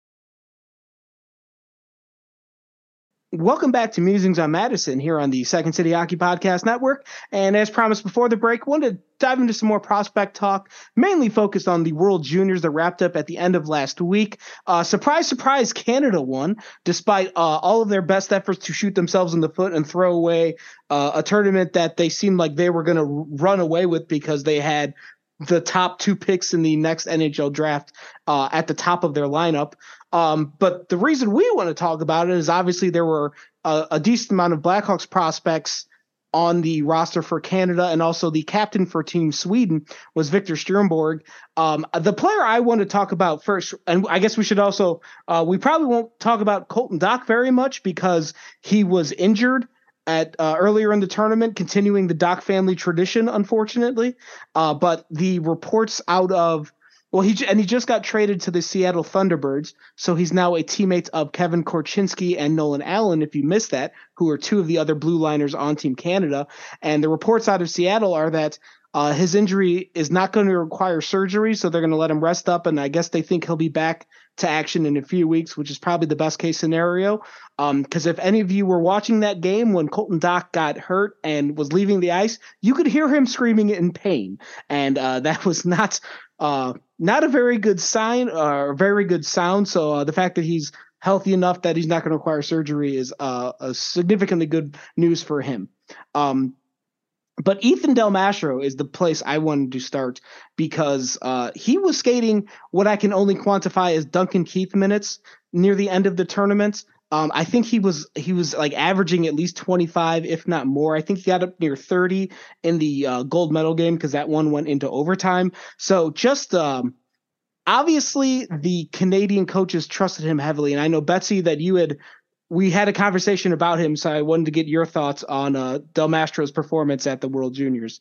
Welcome back to Musings on Madison here on the Second City Hockey Podcast Network. And as promised before the break, wanted to dive into some more prospect talk, mainly focused on the World Juniors that wrapped up at the end of last week. Uh, surprise, surprise, Canada won, despite uh, all of their best efforts to shoot themselves in the foot and throw away uh, a tournament that they seemed like they were going to run away with because they had the top two picks in the next N H L draft uh, at the top of their lineup. Um, but the reason we want to talk about it is obviously there were a, a decent amount of Blackhawks prospects on the roster for Canada, and also the captain for Team Sweden was Victor Sturmborg. Um, the player I want to talk about first, and I guess we should also, uh, we probably won't talk about Colton Dach very much because he was injured at uh, earlier in the tournament, continuing the Dach family tradition, unfortunately. Uh, but the reports out of, well, he and he just got traded to the Seattle Thunderbirds, so he's now a teammate of Kevin Korchinski and Nolan Allen, if you missed that, who are two of the other blue liners on Team Canada. And the reports out of Seattle are that uh, his injury is not going to require surgery, so they're going to let him rest up, and I guess they think he'll be back to action in a few weeks, which is probably the best case scenario. Because um, if any of you were watching that game when Colton Dach got hurt and was leaving the ice, you could hear him screaming in pain, and uh, that was not uh, not a very good sign or a very good sound. So uh, the fact that he's healthy enough that he's not going to require surgery is uh, a significantly good news for him. Um, But Ethan Del Mastro is the place I wanted to start because uh, he was skating what I can only quantify as Duncan Keith minutes near the end of the tournament. Um, I think he was he was like averaging at least twenty-five, if not more. I think he got up near thirty in the uh, gold medal game because that one went into overtime. So just um, obviously the Canadian coaches trusted him heavily. And I know, Betsy, that you had we had a conversation about him, so I wanted to get your thoughts on uh, Del Mastro's performance at the World Juniors.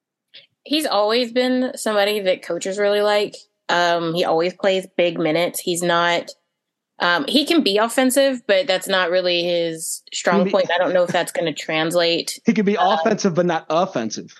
He's always been somebody that coaches really like. Um, he always plays big minutes. He's not um, – he can be offensive, but that's not really his strong be, point. I don't know if that's going to translate. He can be um, offensive, but not offensive.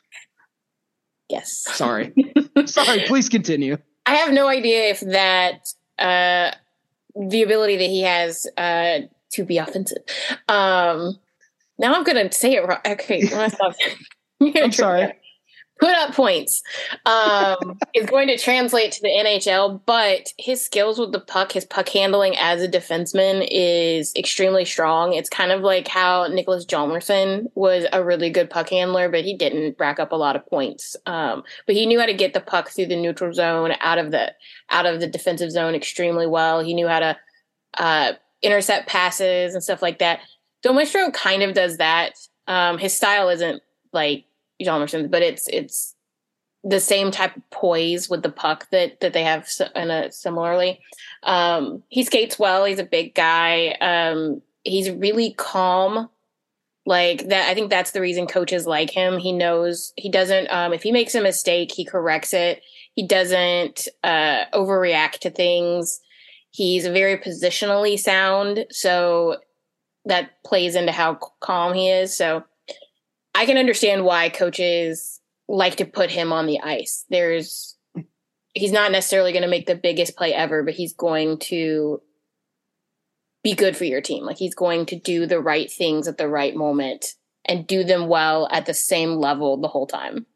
Yes. Sorry. Sorry, please continue. I have no idea if that uh, – the ability that he has uh, – to be offensive. Um, now I'm going to say it wrong. Okay. I'm, I'm sorry. Put up points. Um, is going to translate to the N H L, but his skills with the puck, his puck handling as a defenseman is extremely strong. It's kind of like how Nicholas Hjalmarsson was a really good puck handler, but he didn't rack up a lot of points. Um, but he knew how to get the puck through the neutral zone, out of the out of the defensive zone extremely well. He knew how to uh, intercept passes and stuff like that. Del Mastro kind of does that. Um, his style isn't like Hjalmarsson, but it's it's the same type of poise with the puck that that they have in a, similarly. Um, he skates well. He's a big guy. Um, he's really calm. Like that, I think that's the reason coaches like him. He knows he doesn't. Um, if he makes a mistake, he corrects it. He doesn't uh, overreact to things. He's very positionally sound, so that plays into how calm he is. So I can understand why coaches like to put him on the ice. There's, he's not necessarily going to make the biggest play ever, but he's going to be good for your team. Like he's going to do the right things at the right moment and do them well at the same level the whole time.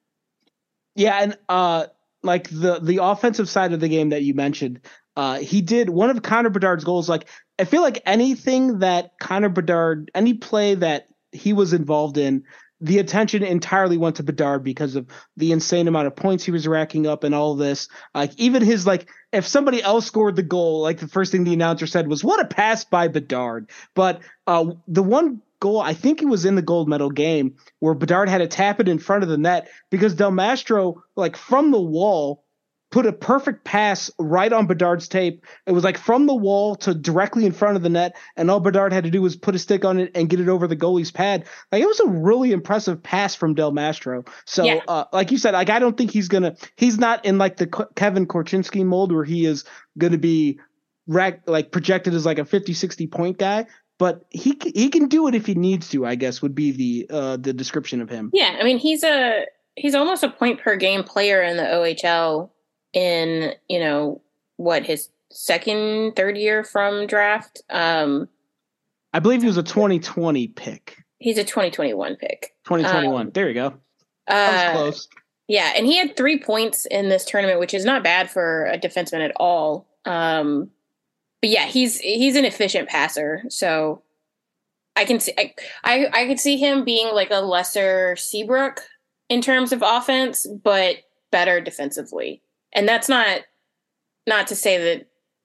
Yeah. And uh, like the, the offensive side of the game that you mentioned, uh, he did one of Connor Bedard's goals. Like, I feel like anything that Connor Bedard, any play that he was involved in, the attention entirely went to Bedard because of the insane amount of points he was racking up and all this. Like even his, like, if somebody else scored the goal, like the first thing the announcer said was, "What a pass by Bedard." But uh, the one goal, I think it was in the gold medal game, where Bedard had to tap it in front of the net because Del Mastro, like from the wall, put a perfect pass right on Bedard's tape. It was like from the wall to directly in front of the net, and all Bedard had to do was put a stick on it and get it over the goalie's pad. Like it was a really impressive pass from Del Mastro. So, yeah. uh, like you said, like I don't think he's gonna. He's not in like the Kevin Korchinski mold where he is gonna be rack, like projected as like a fifty, sixty point guy. But he he can do it if he needs to, I guess, would be the uh, the description of him. Yeah, I mean he's a he's almost a point per game player in the O H L. In, you know, what, his second, third year from draft. Um, I believe he was a twenty twenty pick. He's a twenty twenty-one pick. twenty twenty-one. Um, there you go. That was uh, close. Yeah, and he had three points in this tournament, which is not bad for a defenseman at all. Um, but yeah, he's he's an efficient passer, so I can see I, I I could see him being like a lesser Seabrook in terms of offense, but better defensively. And that's not not to say that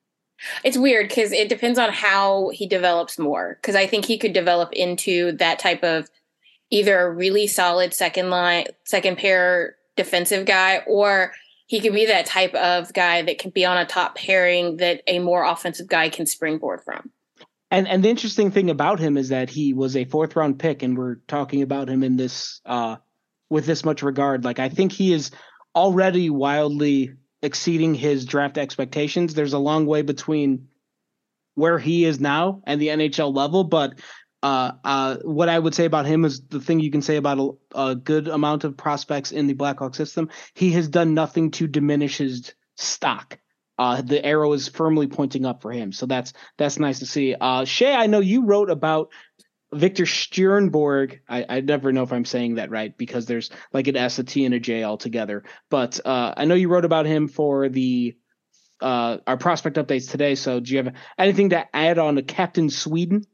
it's weird because it depends on how he develops more. Because I think he could develop into that type of either a really solid second line, second pair defensive guy, or he could be that type of guy that can be on a top pairing that a more offensive guy can springboard from. And and the interesting thing about him is that he was a fourth round pick, and we're talking about him in this uh, with this much regard. Like I think he is already wildly exceeding his draft expectations. There's a long way between where he is now and the N H L level, but uh, uh, what I would say about him is the thing you can say about a, a good amount of prospects in the Blackhawk system. He has done nothing to diminish his stock. Uh, the arrow is firmly pointing up for him. So that's, that's nice to see. Uh, Shay, I know you wrote about Victor Stjernborg. I, I never know if I'm saying that right because there's like an S, a T, and a J all together. But uh, I know you wrote about him for the uh, our prospect updates today. So do you have anything to add on to Captain Sweden?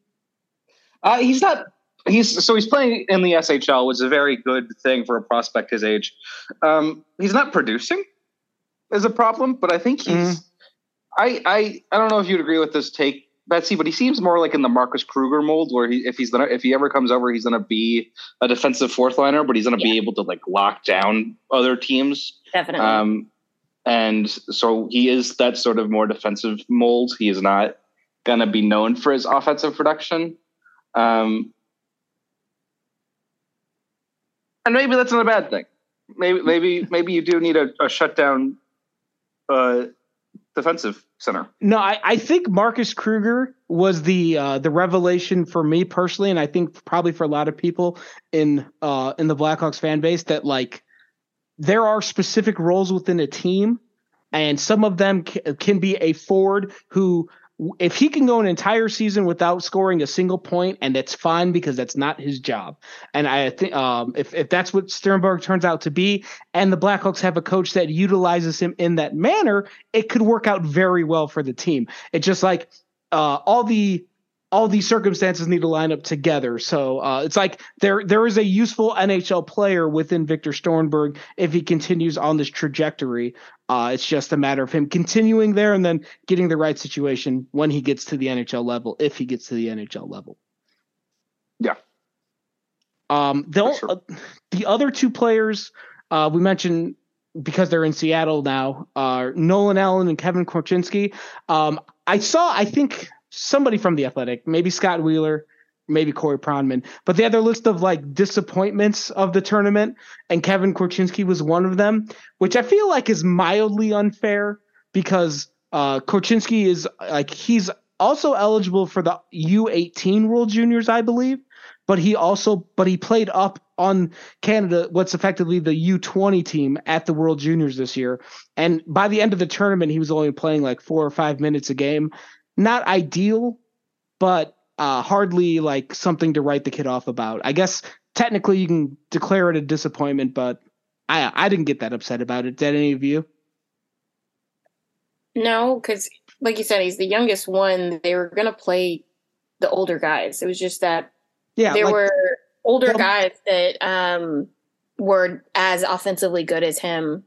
Uh, he's not. He's so he's playing in the S H L, which is a very good thing for a prospect his age. Um, he's not producing is a problem, but I think he's. Mm. I I I don't know if you'd agree with this take, Betsy, but he seems more like in the Marcus Kruger mold, where he, if he's gonna, if he ever comes over, he's gonna be a defensive fourth liner, but he's gonna yeah. be able to like lock down other teams. Definitely. Um, and so he is that sort of more defensive mold. He is not gonna be known for his offensive production. Um, and maybe that's not a bad thing. Maybe, maybe, maybe you do need a, a shutdown, uh, defensive center. No, I, I think Marcus Kruger was the uh, the revelation for me personally, and I think probably for a lot of people in uh, in the Blackhawks fan base that like there are specific roles within a team, and some of them c- can be a forward who, if he can go an entire season without scoring a single point, and that's fine because that's not his job. And I think um, if if that's what Stjernborg turns out to be, and the Blackhawks have a coach that utilizes him in that manner, it could work out very well for the team. It's just like uh, all the all these circumstances need to line up together. So uh, it's like there there is a useful N H L player within Victor Stjernborg if he continues on this trajectory. Uh, it's just a matter of him continuing there and then getting the right situation when he gets to the N H L level, if he gets to the N H L level. Yeah. Um, the, sure. uh, the other two players uh, we mentioned because they're in Seattle now are Nolan Allen and Kevin Korchinski. Um, I saw, I think somebody from The Athletic, maybe Scott Wheeler, maybe Corey Pronman, but they had their list of like disappointments of the tournament, and Kevin Korchinski was one of them, which I feel like is mildly unfair because uh, Korchinski is like, he's also eligible for the U eighteen World Juniors, I believe, but he also but he played up on Canada, what's effectively the U twenty team at the World Juniors this year. And by the end of the tournament, he was only playing like four or five minutes a game. Not ideal, but uh, hardly like something to write the kid off about. I guess technically you can declare it a disappointment, but I I didn't get that upset about it. Did any of you? No, because like you said, he's the youngest one. They were going to play the older guys. It was just that yeah, there like, were older the, guys that um, were as offensively good as him.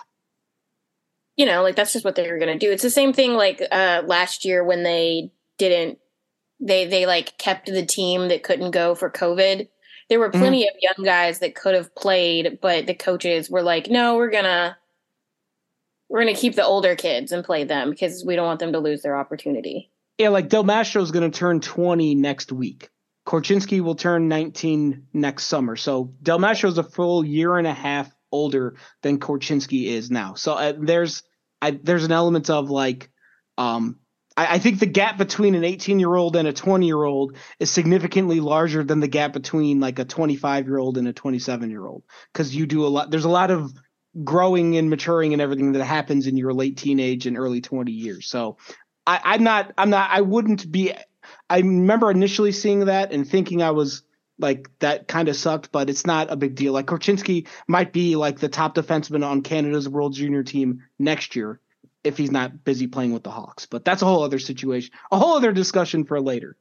You know, like that's just what they were going to do. It's the same thing like uh, last year when they didn't, they, they like kept the team that couldn't go for COVID. There were plenty mm-hmm. of young guys that could have played, but the coaches were like, no, we're going to, we're going to keep the older kids and play them because we don't want them to lose their opportunity. Yeah, like Del Mastro is going to turn twenty next week. Korchinski will turn nineteen next summer. So Del Mastro is a full year and a half older than Korchinski is now. So uh, there's I, there's an element of like um, I, I think the gap between an eighteen-year-old and a twenty-year-old is significantly larger than the gap between like a twenty-five-year-old and a twenty-seven-year-old because you do a lot. There's a lot of growing and maturing and everything that happens in your late teenage and early twenty years. So I, I'm not, I'm not, I wouldn't be, I remember initially seeing that and thinking I was like, that kind of sucked, but it's not a big deal. Like Korchinski might be like the top defenseman on Canada's World Junior team next year if he's not busy playing with the Hawks, but that's a whole other situation, a whole other discussion for later.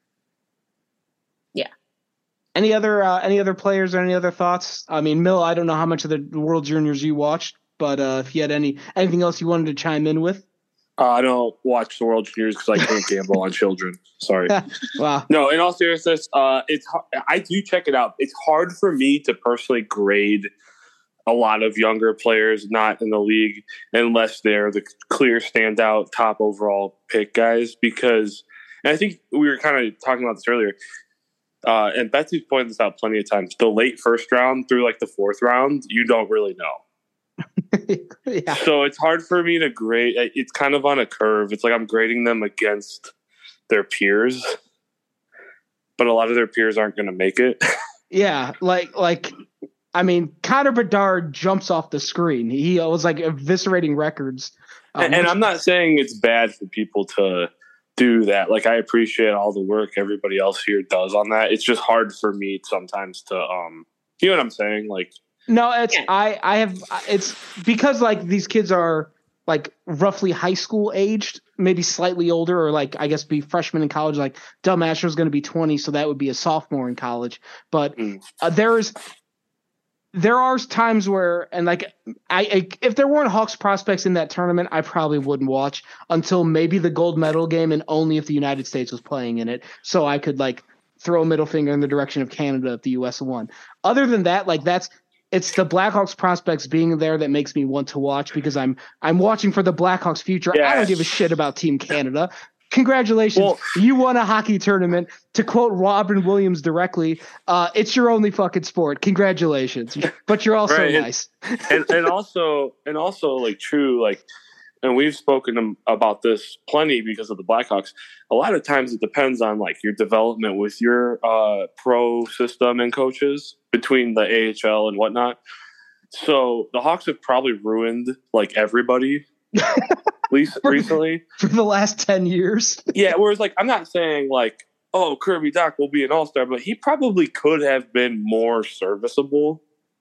Yeah. Any other uh, any other players or any other thoughts? I mean, Mill, I don't know how much of the World Juniors you watched, but uh, if you had any anything else you wanted to chime in with. Uh, I don't watch the World Juniors because I can't gamble on children. Sorry. Wow. No, in all seriousness, uh, it's I do check it out. It's hard for me to personally grade a lot of younger players not in the league unless they're the clear standout top overall pick guys because, and I think we were kind of talking about this earlier. Uh, and Betsy's pointed this out plenty of times. The late first round through like the fourth round, you don't really know. yeah. So it's hard for me to grade. It's kind of on a curve. It's like I'm grading them against their peers, but a lot of their peers aren't going to make it. yeah, like like I mean, Connor Bedard jumps off the screen. He was like eviscerating records. Um, and, and I'm not saying it's bad for people to do that. Like I appreciate all the work everybody else here does on that. It's just hard for me sometimes to, um, you know what I'm saying? Like, no, it's, I, I have, it's because like these kids are like roughly high school aged, maybe slightly older, or like, I guess be freshmen in college. Like Del Mastro is going to be twenty. So that would be a sophomore in college. But mm. uh, there's, There are times where, and like, I, I if there weren't Hawks prospects in that tournament, I probably wouldn't watch until maybe the gold medal game, and only if the United States was playing in it, so I could like throw a middle finger in the direction of Canada if the U S won. Other than that, like that's it's the Blackhawks prospects being there that makes me want to watch because I'm I'm watching for the Blackhawks future. Yes. I don't give a shit about Team Canada. Congratulations. Well, you won a hockey tournament. To quote Robin Williams directly, uh, it's your only fucking sport. Congratulations. But you're also right. nice. and, and also, and also like true, like, and we've spoken about this plenty because of the Blackhawks. A lot of times it depends on like your development with your uh, pro system and coaches between the A H L and whatnot. So the Hawks have probably ruined like everybody. Least for, recently for the last ten years. Yeah, whereas like I'm not saying like, oh, Kirby Dach will be an all-star, but he probably could have been more serviceable.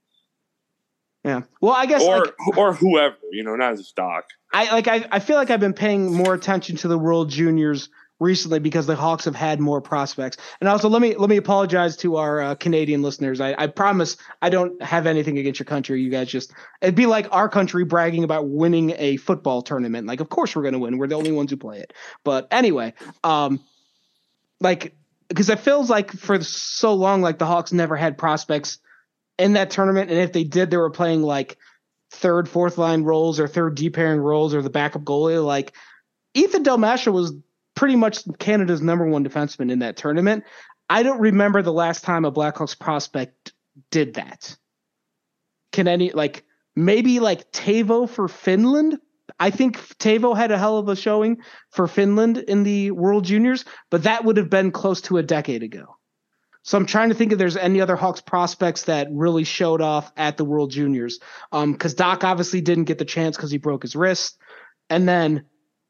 Yeah. Well, I guess or like, or whoever, you know, not just Dach. I like I, I feel like I've been paying more attention to the World Juniors recently because the Hawks have had more prospects. And also let me let me apologize to our uh, Canadian listeners. I, I promise I don't have anything against your country. You guys just it'd be like our country bragging about winning a football tournament. Like, of course we're going to win. We're the only ones who play it. But anyway, um, like because it feels like for so long like the Hawks never had prospects in that tournament, and if they did, they were playing like third, fourth line roles or third D pairing roles or the backup goalie. Like Ethan Del Mastro was pretty much Canada's number one defenseman in that tournament. I don't remember the last time a Blackhawks prospect did that. Can any, like, maybe like Teuvo for Finland? I think Teuvo had a hell of a showing for Finland in the World Juniors, but that would have been close to a decade ago. So I'm trying to think if there's any other Hawks prospects that really showed off at the World Juniors. Um, because Doc obviously didn't get the chance because he broke his wrist. And then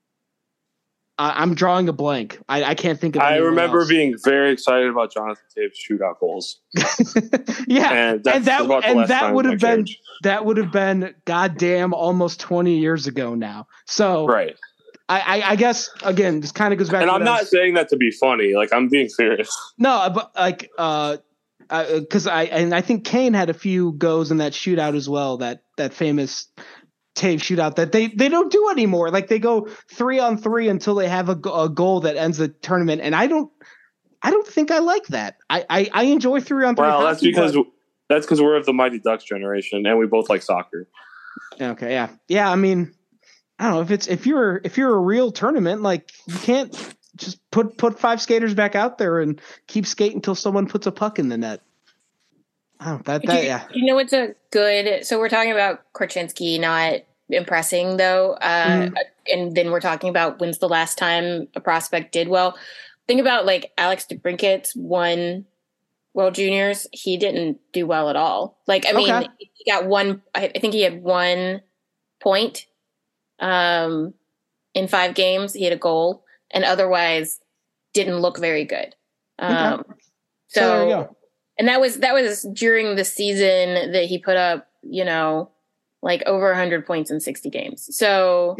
uh, I'm drawing a blank. I, I can't think of I remember else. being very excited about Jonathan Taves shootout goals. yeah. And, that's and that, about the and last that time would I have been, cared. that would have been goddamn almost twenty years ago now. So Right. I, I, I guess, again, this kind of goes back And to I'm what I not was- saying that to be funny. Like, I'm being serious. No, but like, uh, because I and I think Kane had a few goes in that shootout as well. That that famous Taves shootout that they they don't do anymore. Like they go three on three until they have a, a goal that ends the tournament, and I don't I don't think I like that. I I, I enjoy three on three. Well, that's hockey, because but- that's because we're of the Mighty Ducks generation, and we both like soccer. okay, yeah, yeah. I mean, I don't know if it's if you're if you're a real tournament, like you can't just put put five skaters back out there and keep skating until someone puts a puck in the net. Oh, that that you, yeah. You know what's a good? So we're talking about Korchinski not impressing though, uh, Mhm. and then we're talking about when's the last time a prospect did well. Think about like Alex DeBrincat's won World Juniors. He didn't do well at all. Like I mean, Okay. he got one. I I think he had one point um, in five games. He had a goal, and otherwise didn't look very good. Um, Okay. So, So there you go. and that was that was during the season that he put up, you know, like over one hundred points in sixty games. So,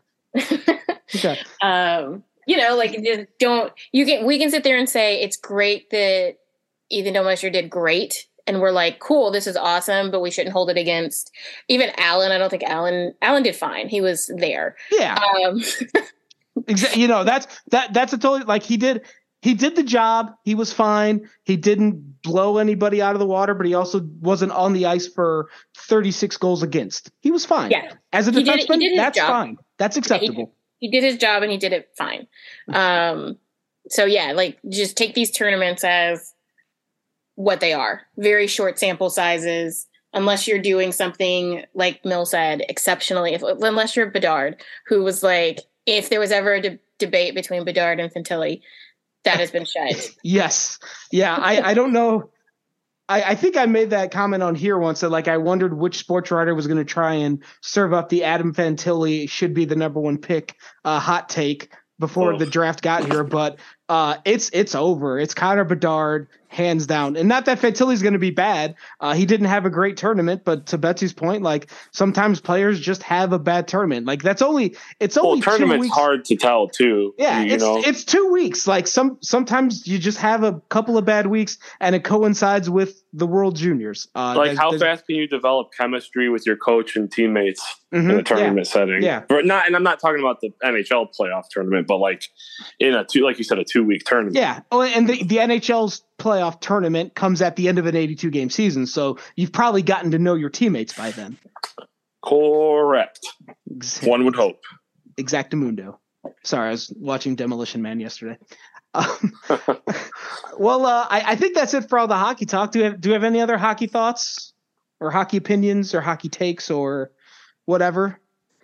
Okay. um, you know, like just don't you can we can sit there and say it's great that Ethan Domisher did great, and we're like, cool, this is awesome, but we shouldn't hold it against even Allen. I don't think Allen Allen did fine. He was there. Yeah. Um, Exactly. You know, that's that that's a totally like he did he did the job. He was fine. He didn't blow anybody out of the water, but he also wasn't on the ice for thirty-six goals against. He was fine. Yeah. As a He did- he defenseman, did his that's job. fine. That's acceptable. He did his job and he did it fine. Um, so yeah, like just take these tournaments as what they are. Very short sample sizes, unless you're doing something like Mill said, exceptionally, if, unless you're Bedard, who was like, if there was ever a de- debate between Bedard and Fantilli, that has been shed. Yes. Yeah. I, I don't know. I, I think I made that comment on here once that like I wondered which sports writer was going to try and serve up the Adam Fantilli should be the number one pick uh, hot take before Oh. the draft got here, but uh, it's it's over. It's Connor Bedard, hands down. And not that Fantilli's going to be bad. Uh, he didn't have a great tournament, but to Betsy's point, like sometimes players just have a bad tournament. Like that's only it's Well, only two tournament's weeks. hard to tell too. Yeah, you it's know. it's two weeks. Like some sometimes you just have a couple of bad weeks, and it coincides with the World Juniors. Uh, like there's- how there's- fast can you develop chemistry with your coach and teammates Mhm, in a tournament setting? yeah. But not, and I'm not talking about the N H L playoff tournament, but like in a two, like you said, a two week tournament. Yeah. Oh, and the, the N H L's playoff tournament comes at the end of an eighty-two game season, so you've probably gotten to know your teammates by then. Correct. Ex- One would hope. Exactamundo. Sorry, I was watching Demolition Man yesterday. Um, well, uh, I, I think that's it for all the hockey talk. Do you have, do you have any other hockey thoughts or hockey opinions or hockey takes or whatever?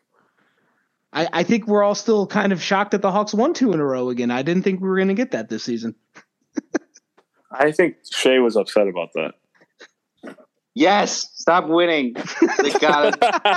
I, I think we're all still kind of shocked that the Hawks won two in a row again. I didn't think we were going to get that this season. I think Shea was upset about that. Yes, stop winning. They got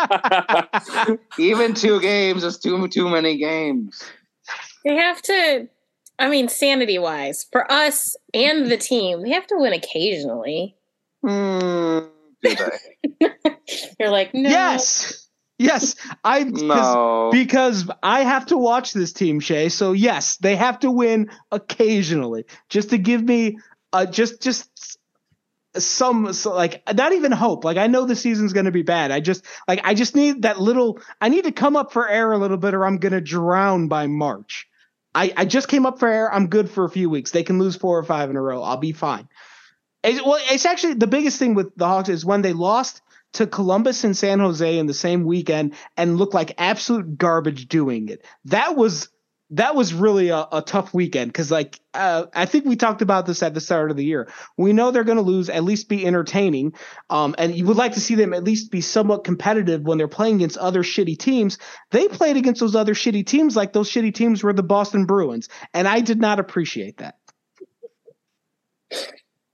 it. Even two games is too too many games. They have to, I mean, sanity wise, for us and the team, they have to win occasionally. Mm, do they? You're like, no. Yes. Yes. I 'cause- No. because I have to watch this team, Shay. So yes, they have to win occasionally just to give me uh just just some so like not even hope. Like I know the season's going to be bad. I just like I just need that little I need to come up for air a little bit or I'm going to drown by March. I I just came up for air. I'm good for a few weeks. They can lose four or five in a row. I'll be fine. It's, well, it's actually the biggest thing with the Hawks is when they lost to Columbus and San Jose in the same weekend and looked like absolute garbage doing it. That was that was really a, a tough weekend because, like, uh, I think we talked about this at the start of the year. We know they're going to lose, at least be entertaining, um, and you would like to see them at least be somewhat competitive when they're playing against other shitty teams. They played against those other shitty teams like those shitty teams were the Boston Bruins, and I did not appreciate that.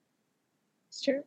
It's true.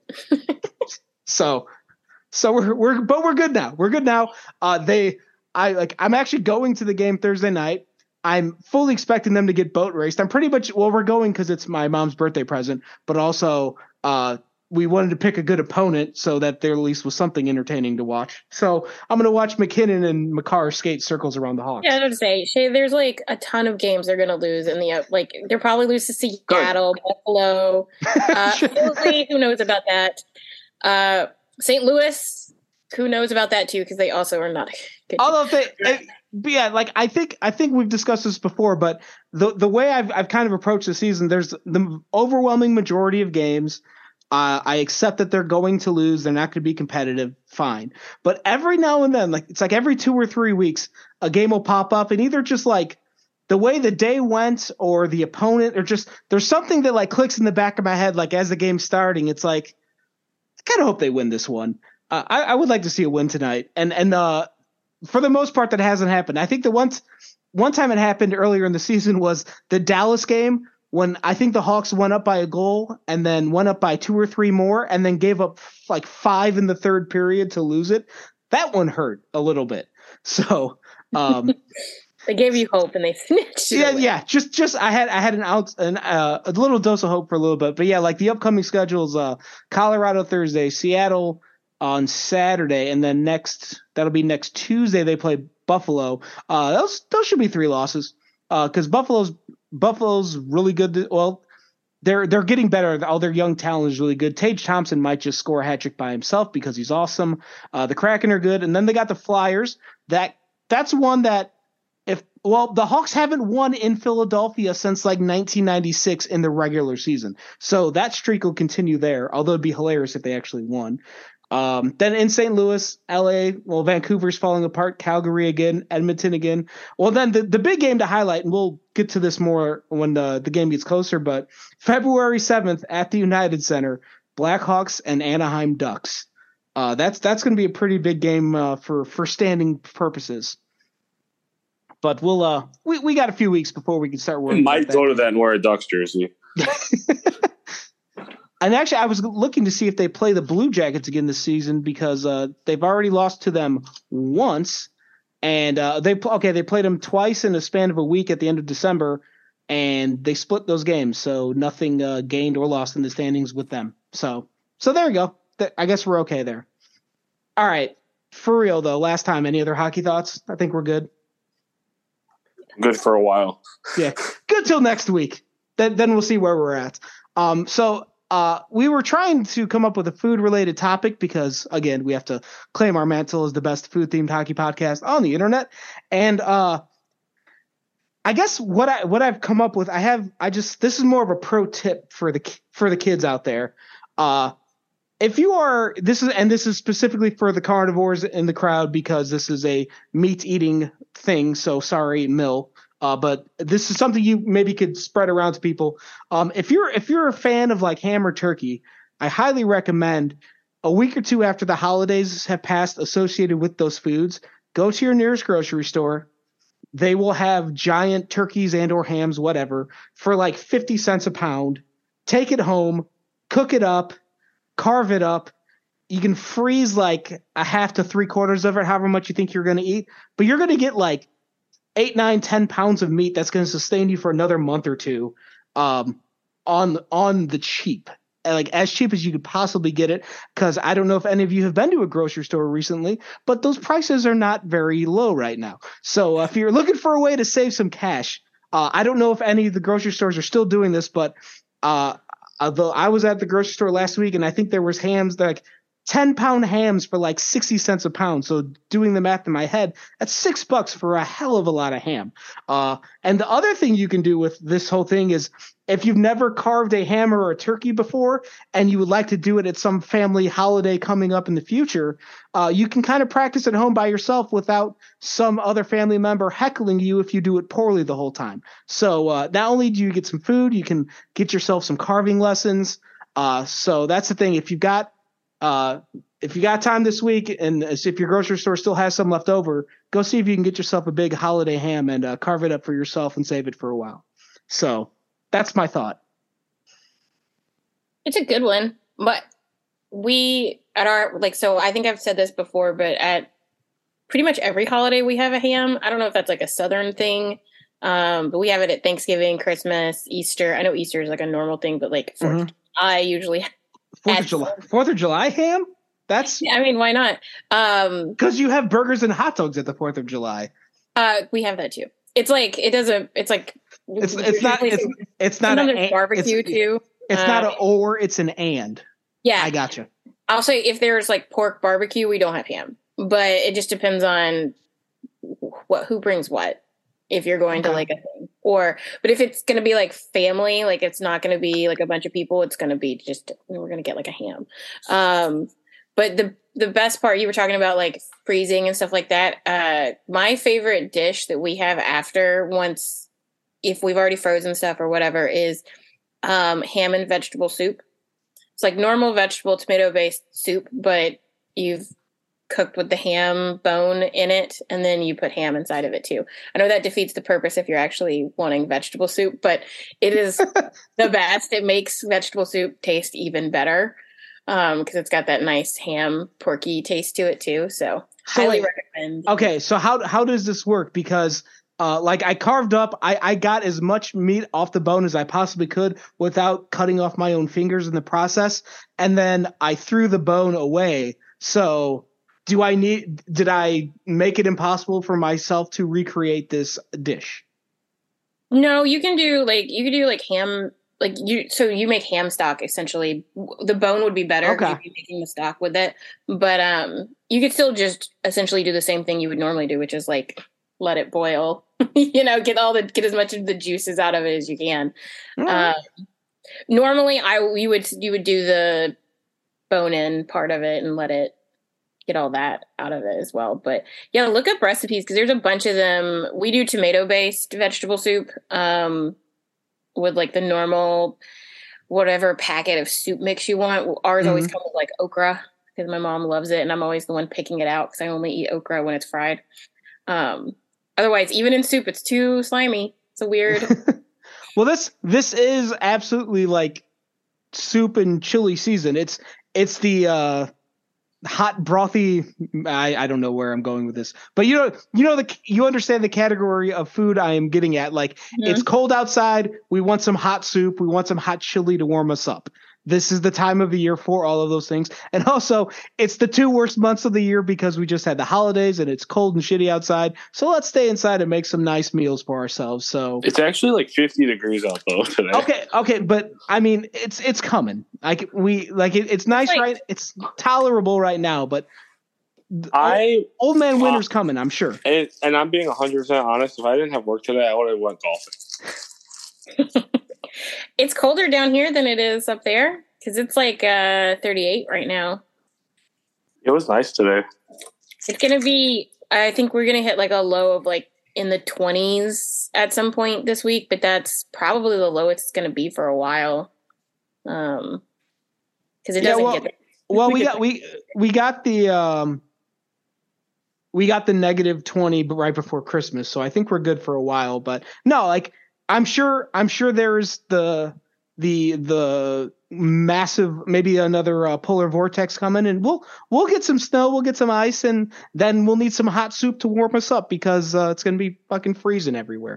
so, so we're we're but we're good now. We're good now. Uh, they, I like. I'm actually going to the game Thursday night. I'm fully expecting them to get boat raced. I'm pretty much well. We're going because it's my mom's birthday present, but also uh, we wanted to pick a good opponent so that there at least was something entertaining to watch. So I'm going to watch McKinnon and McCarr skate circles around the Hawks. Yeah, I would say, Shay, there's like a ton of games they're going to lose in the, like, they'll probably lose to Seattle, Buffalo, uh, Philly, who knows about that? Uh, Saint Louis, who knows about that too, because they also are not a good Although they, it, but yeah, like I think I think we've discussed this before, but the the way I've I've kind of approached the season, there's the overwhelming majority of games. Uh, I accept that they're going to lose. They're not going to be competitive. Fine. But every now and then, like it's like every two or three weeks, a game will pop up and either just like the way the day went or the opponent or just there's something that like clicks in the back of my head. Like as the game's starting, it's like, I kind of hope they win this one. Uh, I, I would like to see a win tonight. And, and uh, for the most part, that hasn't happened. I think the once, one time it happened earlier in the season was the Dallas game, when I think the Hawks went up by a goal and then went up by two or three more and then gave up like five in the third period to lose it. That one hurt a little bit. So um, they gave you hope and they snitched. Yeah, away. yeah. Just, just I had, I had an out, an, uh, a little dose of hope for a little bit. But yeah, like the upcoming schedules: uh, Colorado Thursday, Seattle on Saturday, and then next that'll be next Tuesday they play Buffalo. Uh, those those should be three losses because uh, Buffalo's. Buffalo's really good. To, well, they're they're getting better. All their young talent is really good. Tage Thompson might just score a hat trick by himself because he's awesome. Uh, the Kraken are good, and then they got the Flyers. That that's one that if well, the Hawks haven't won in Philadelphia since like nineteen ninety-six in the regular season, so that streak will continue there. Although it'd be hilarious if they actually won. Um, then in Saint Louis, L A, well, Vancouver's falling apart, Calgary again, Edmonton again. Well, then the, the big game to highlight, and we'll get to this more when the, the game gets closer, but February seventh at the United Center, Blackhawks and Anaheim Ducks. Uh, that's that's going to be a pretty big game uh, for, for standing purposes. But we'll uh we, we got a few weeks before we can start working. I might go to that and wear a Ducks jersey. And actually, I was looking to see if they play the Blue Jackets again this season because uh, they've already lost to them once, and uh, they okay they played them twice in a span of a week at the end of December, and they split those games, so nothing uh, gained or lost in the standings with them. So so there we go. I guess we're okay there. All right, for real though. Last time, any other hockey thoughts? I think we're good. Good for a while. Yeah, good till next week. Then then we'll see where we're at. Um, so. Uh, we were trying to come up with a food-related topic because, again, we have to claim our mantle as the best food-themed hockey podcast on the internet. And uh, I guess what I what I've come up with, I have I just this is more of a pro tip for the for the kids out there. Uh, if you are this is and this is specifically for the carnivores in the crowd because this is a meat-eating thing. So sorry, Mill. Uh, but this is something you maybe could spread around to people. Um, if you're if you're a fan of like ham or turkey, I highly recommend a week or two after the holidays have passed associated with those foods, go to your nearest grocery store. They will have giant turkeys and or hams, whatever, for like fifty cents a pound. Take it home, cook it up, carve it up. You can freeze like a half to three quarters of it, however much you think you're going to eat. But you're going to get like eight, nine, ten pounds of meat that's going to sustain you for another month or two um, on on the cheap. Like as cheap as you could possibly get it, because I don't know if any of you have been to a grocery store recently, but those prices are not very low right now. So uh, if you're looking for a way to save some cash, uh, I don't know if any of the grocery stores are still doing this, but uh, although I was at the grocery store last week and I think there was hams that like ten pound hams for like sixty cents a pound. So doing the math in my head, that's six bucks for a hell of a lot of ham. Uh, and the other thing you can do with this whole thing is if you've never carved a ham or a turkey before and you would like to do it at some family holiday coming up in the future, uh, you can kind of practice at home by yourself without some other family member heckling you if you do it poorly the whole time. So uh, not only do you get some food, you can get yourself some carving lessons. Uh, so that's the thing. If you've got Uh, if you got time this week and if your grocery store still has some left over, go see if you can get yourself a big holiday ham and uh, carve it up for yourself and save it for a while. So that's my thought. It's a good one, but we at our like so I think I've said this before, but at pretty much every holiday we have a ham. I don't know if that's like a Southern thing, um, but we have it at Thanksgiving, Christmas, Easter. I know Easter is like a normal thing, but like Fourth Mhm. of July usually. Fourth of at- July, Fourth of July ham. That's I mean, why not? Um, because you have burgers and hot dogs at the Fourth of July. uh, we have that too. It's like it doesn't. It's like It's it's not it's it's not sometimes a, there's barbecue it's, too. It's not Uh, an or, it's an and. yeah. I gotcha. I'll say if there's like pork barbecue, we don't have ham, but it just depends on what who brings what. If you're going to Okay. like a thing, or but if it's going to be like family, like it's not going to be like a bunch of people. It's going to be just we're going to get like a ham. Um, but the the best part you were talking about like freezing and stuff like that. Uh, my favorite dish that we have after once if we've already frozen stuff or whatever is um, ham and vegetable soup. It's like normal vegetable tomato based soup, but you've cooked with the ham bone in it, and then you put ham inside of it too. I know that defeats the purpose if you're actually wanting vegetable soup, but it is the best. It makes vegetable soup taste even better um, because it's got that nice ham porky taste to it too. So, So highly wait, recommend. Okay, so how how does this work? Because uh, like I carved up, I, I got as much meat off the bone as I possibly could without cutting off my own fingers in the process, and then I threw the bone away. So do I need? Did I make it impossible for myself to recreate this dish? No, you can do like you can do like ham. Like you, so you make ham stock essentially. The bone would be better Okay. if you're making the stock with it, but um, you could still just essentially do the same thing you would normally do, which is like let it boil. you know, get all the get as much of the juices out of it as you can. All right. Um, normally, I you would you would do the bone in part of it and let it get all that out of it as well. But yeah, look up recipes because there's a bunch of them. We do tomato based vegetable soup. Um, with like the normal whatever packet of soup mix you want. Ours always Mhm. comes with like okra because my mom loves it and I'm always the one picking it out because I only eat okra when it's fried. Um, otherwise, even in soup, it's too slimy. It's a weird. Well, this this is absolutely like soup and chili season. It's it's the uh, hot brothy. I, I don't know where I'm going with this, but you know you know the you understand the category of food I am getting at. Like it's cold outside. We want some hot soup. We want some hot chili to warm us up. This is the time of the year for all of those things. And also, it's the two worst months of the year because we just had the holidays and it's cold and shitty outside. So let's stay inside and make some nice meals for ourselves. So It's actually like fifty degrees out though today. okay, okay, but I mean, it's it's coming. Like we like it, it's nice, Like- right? It's tolerable right now, but I old man winter's coming. I'm sure. and, and I'm being one hundred percent honest. If I didn't have work today, I would have went golfing. It's colder down here than it is up there because it's like uh, thirty-eight right now. It was nice today. It's going to be, I think we're going to hit like a low of like in the twenties at some point this week, but that's probably the lowest it's going to be for a while. Um, because it Yeah, doesn't well- get there. Well, we could- got we we got the um we got the negative twenty but right before Christmas, so I think we're good for a while. But no, like I'm sure I'm sure there's the the the massive maybe another uh, polar vortex coming, and we'll we'll get some snow, we'll get some ice, and then we'll need some hot soup to warm us up because uh, it's gonna be fucking freezing everywhere.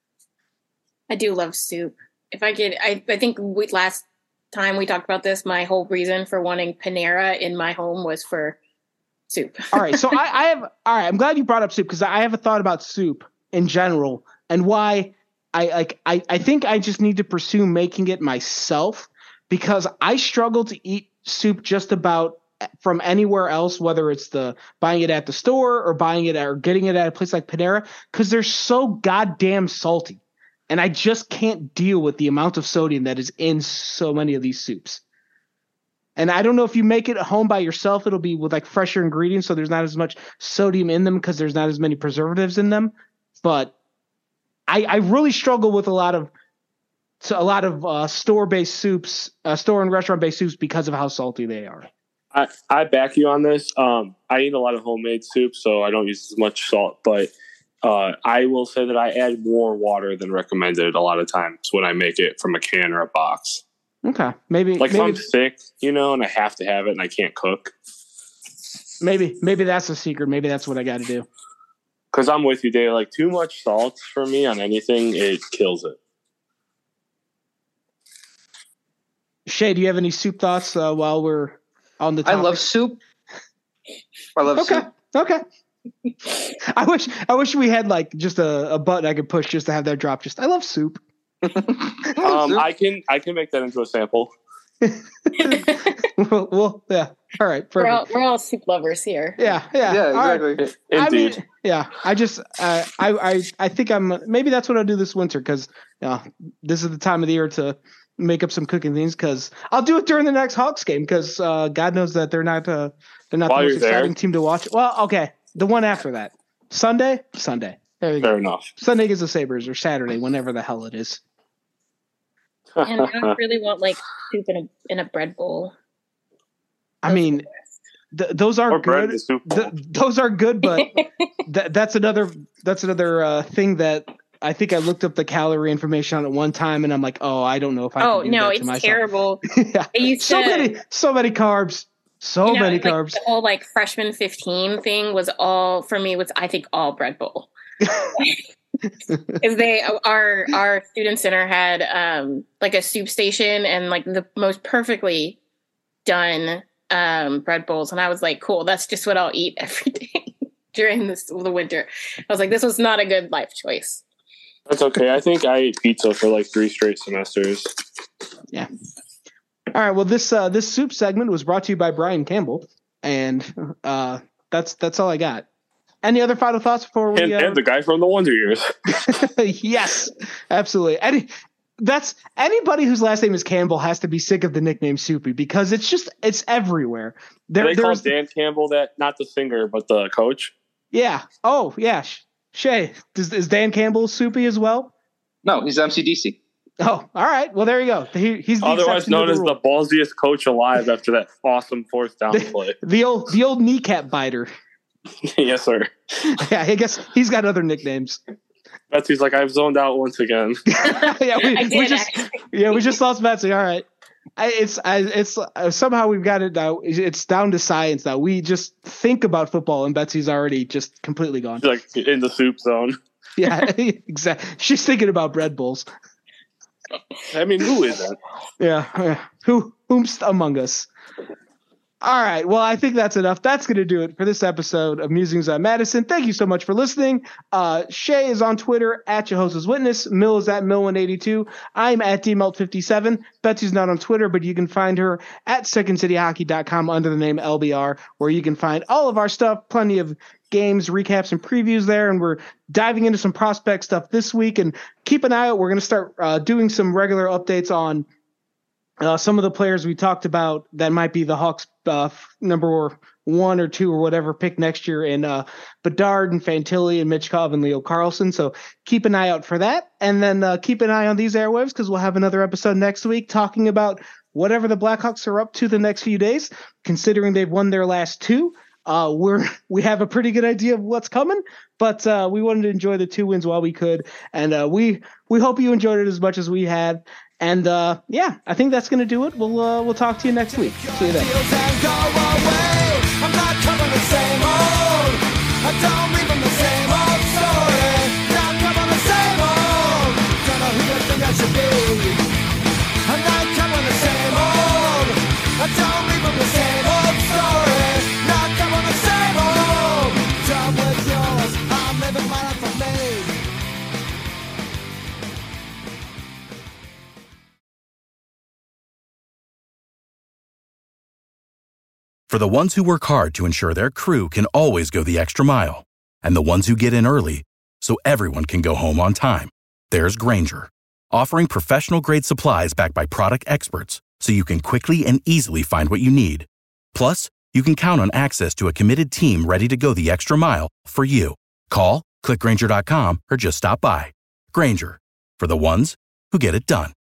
I do love soup. If I could, I, I think we, last time we talked about this, my whole reason for wanting Panera in my home was for soup. All right, so I, I have all right. I'm glad you brought up soup because I have a thought about soup in general and why I like. I I think I just need to pursue making it myself because I struggle to eat soup just about from anywhere else, whether it's the buying it at the store or buying it at, or getting it at a place like Panera, because they're so goddamn salty, and I just can't deal with the amount of sodium that is in so many of these soups. And I don't know if you make it at home by yourself, it'll be with like fresher ingredients, so there's not as much sodium in them because there's not as many preservatives in them. But I, I really struggle with a lot of so a lot of uh, store-based soups, uh, store and restaurant-based soups because of how salty they are. I, I back you on this. Um, I eat a lot of homemade soup, so I don't use as much salt. But uh, I will say that I add more water than recommended a lot of times when I make it from a can or a box. Okay, maybe Like maybe, if I'm sick, you know, and I have to have it and I can't cook. maybe maybe that's a secret. Maybe that's what I got to do. Because I'm with you, Dave. Like too much salt for me on anything, it kills it. Shay, do you have any soup thoughts uh, while we're on the topic? I love soup. I love Okay, soup. okay. I wish I wish we had like just a, a button I could push just to have that drop. Just I love soup. Um, I can I can make that into a sample. well, well, yeah. All right, We're all, perfect. we're all soup lovers here. Yeah, yeah, Yeah, All right. exactly. I mean, Indeed. yeah. I just, uh, I, I, I think I'm. Maybe that's what I'll do this winter because, you know, this is the time of the year to make up some cooking things. Because I'll do it during the next Hawks game because uh, God knows that they're not, uh, they're not While the most you're there? exciting team to watch. Well, okay, the one after that, Sunday, Sunday. There you go. Fair enough. Sunday against the Sabres or Saturday, whenever the hell it is. And I really want like soup in a in a bread bowl. I mean, th- those are Or bread in good. the soup bowl. Th- those are good, but th- that's another that's another uh, thing that I think I looked up the calorie information on it one time, and I'm like, oh, I don't know if I. Oh can do no, that to it's myself. terrible. yeah. I used So to, many, so many carbs, so you know, many like, carbs. The whole like freshman fifteen thing was all for me. Was I think all bread bowl. Because they our our student center had um like a soup station and like the most perfectly done um bread bowls, and I was like, cool, that's just what I'll eat every day during this the winter. I was like, this was not a good life choice. That's okay. I think I ate pizza for like three straight semesters. Yeah. All right. Well, this uh, this soup segment was brought to you by Brian Campbell, and uh, that's that's all I got. Any other final thoughts before we? And, uh, and the guy from the Wonder Years. yes, absolutely. Any that's anybody whose last name is Campbell has to be sick of the nickname Soupy because it's just it's everywhere. There, they call there's Dan Campbell that, not the singer, but the coach. yeah. Oh yeah. Shay, does, is Dan Campbell Soupy as well? No, he's M C D C. Oh, all right. Well, there you go. He, he's the Otherwise exception to known the as rule. the ballsiest coach alive after that awesome fourth down play. the old the old kneecap biter. Yes, sir. Yeah, I guess he's got other nicknames. Betsy's like, I've zoned out once again. yeah, we, I we did just actually. yeah we just lost Betsy. All right, I, it's I, it's uh, somehow we've got it now. It's down to science now. We just think about football, and Betsy's already just completely gone. She's like in the soup zone. Yeah, exactly. She's thinking about bread bowls. I mean, who is that? Yeah, yeah. Who whomst among us? All right. Well, I think that's enough. That's going to do it for this episode of Musings on Madison. Thank you so much for listening. Uh, Shay is on Twitter at Jehovah's Witness. Mill is at Mill one eighty-two. I'm at D Melt fifty-seven. Betsy's not on Twitter, but you can find her at second city hockey dot com under the name L B R, where you can find all of our stuff, plenty of games, recaps, and previews there. And we're diving into some prospect stuff this week. And keep an eye out. We're going to start uh, doing some regular updates on Uh, some of the players we talked about that might be the Hawks uh, number one or two or whatever pick next year in uh, Bedard and Fantilli and Mitch Cobb and Leo Carlson. So keep an eye out for that. And then uh, keep an eye on these airwaves because we'll have another episode next week talking about whatever the Blackhawks are up to the next few days, considering they've won their last two. Uh, we're, we have a pretty good idea of what's coming, but uh, we wanted to enjoy the two wins while we could. And uh, we, we hope you enjoyed it as much as we had. And uh, yeah, I think that's going to do it. We'll uh, we'll talk to you next week. See you then. I'm not coming the same old. I don't leave them the same old story. Not coming the same old. Don't know who you think I should be. I'm not coming the same old. I don't leave them the same old story. Not coming the same old. Done with yours. I'm living my life for me. For the ones who work hard to ensure their crew can always go the extra mile, and the ones who get in early so everyone can go home on time, there's Grainger, offering professional-grade supplies backed by product experts so you can quickly and easily find what you need. Plus, you can count on access to a committed team ready to go the extra mile for you. Call, click Grainger dot com, or just stop by. Grainger, for the ones who get it done.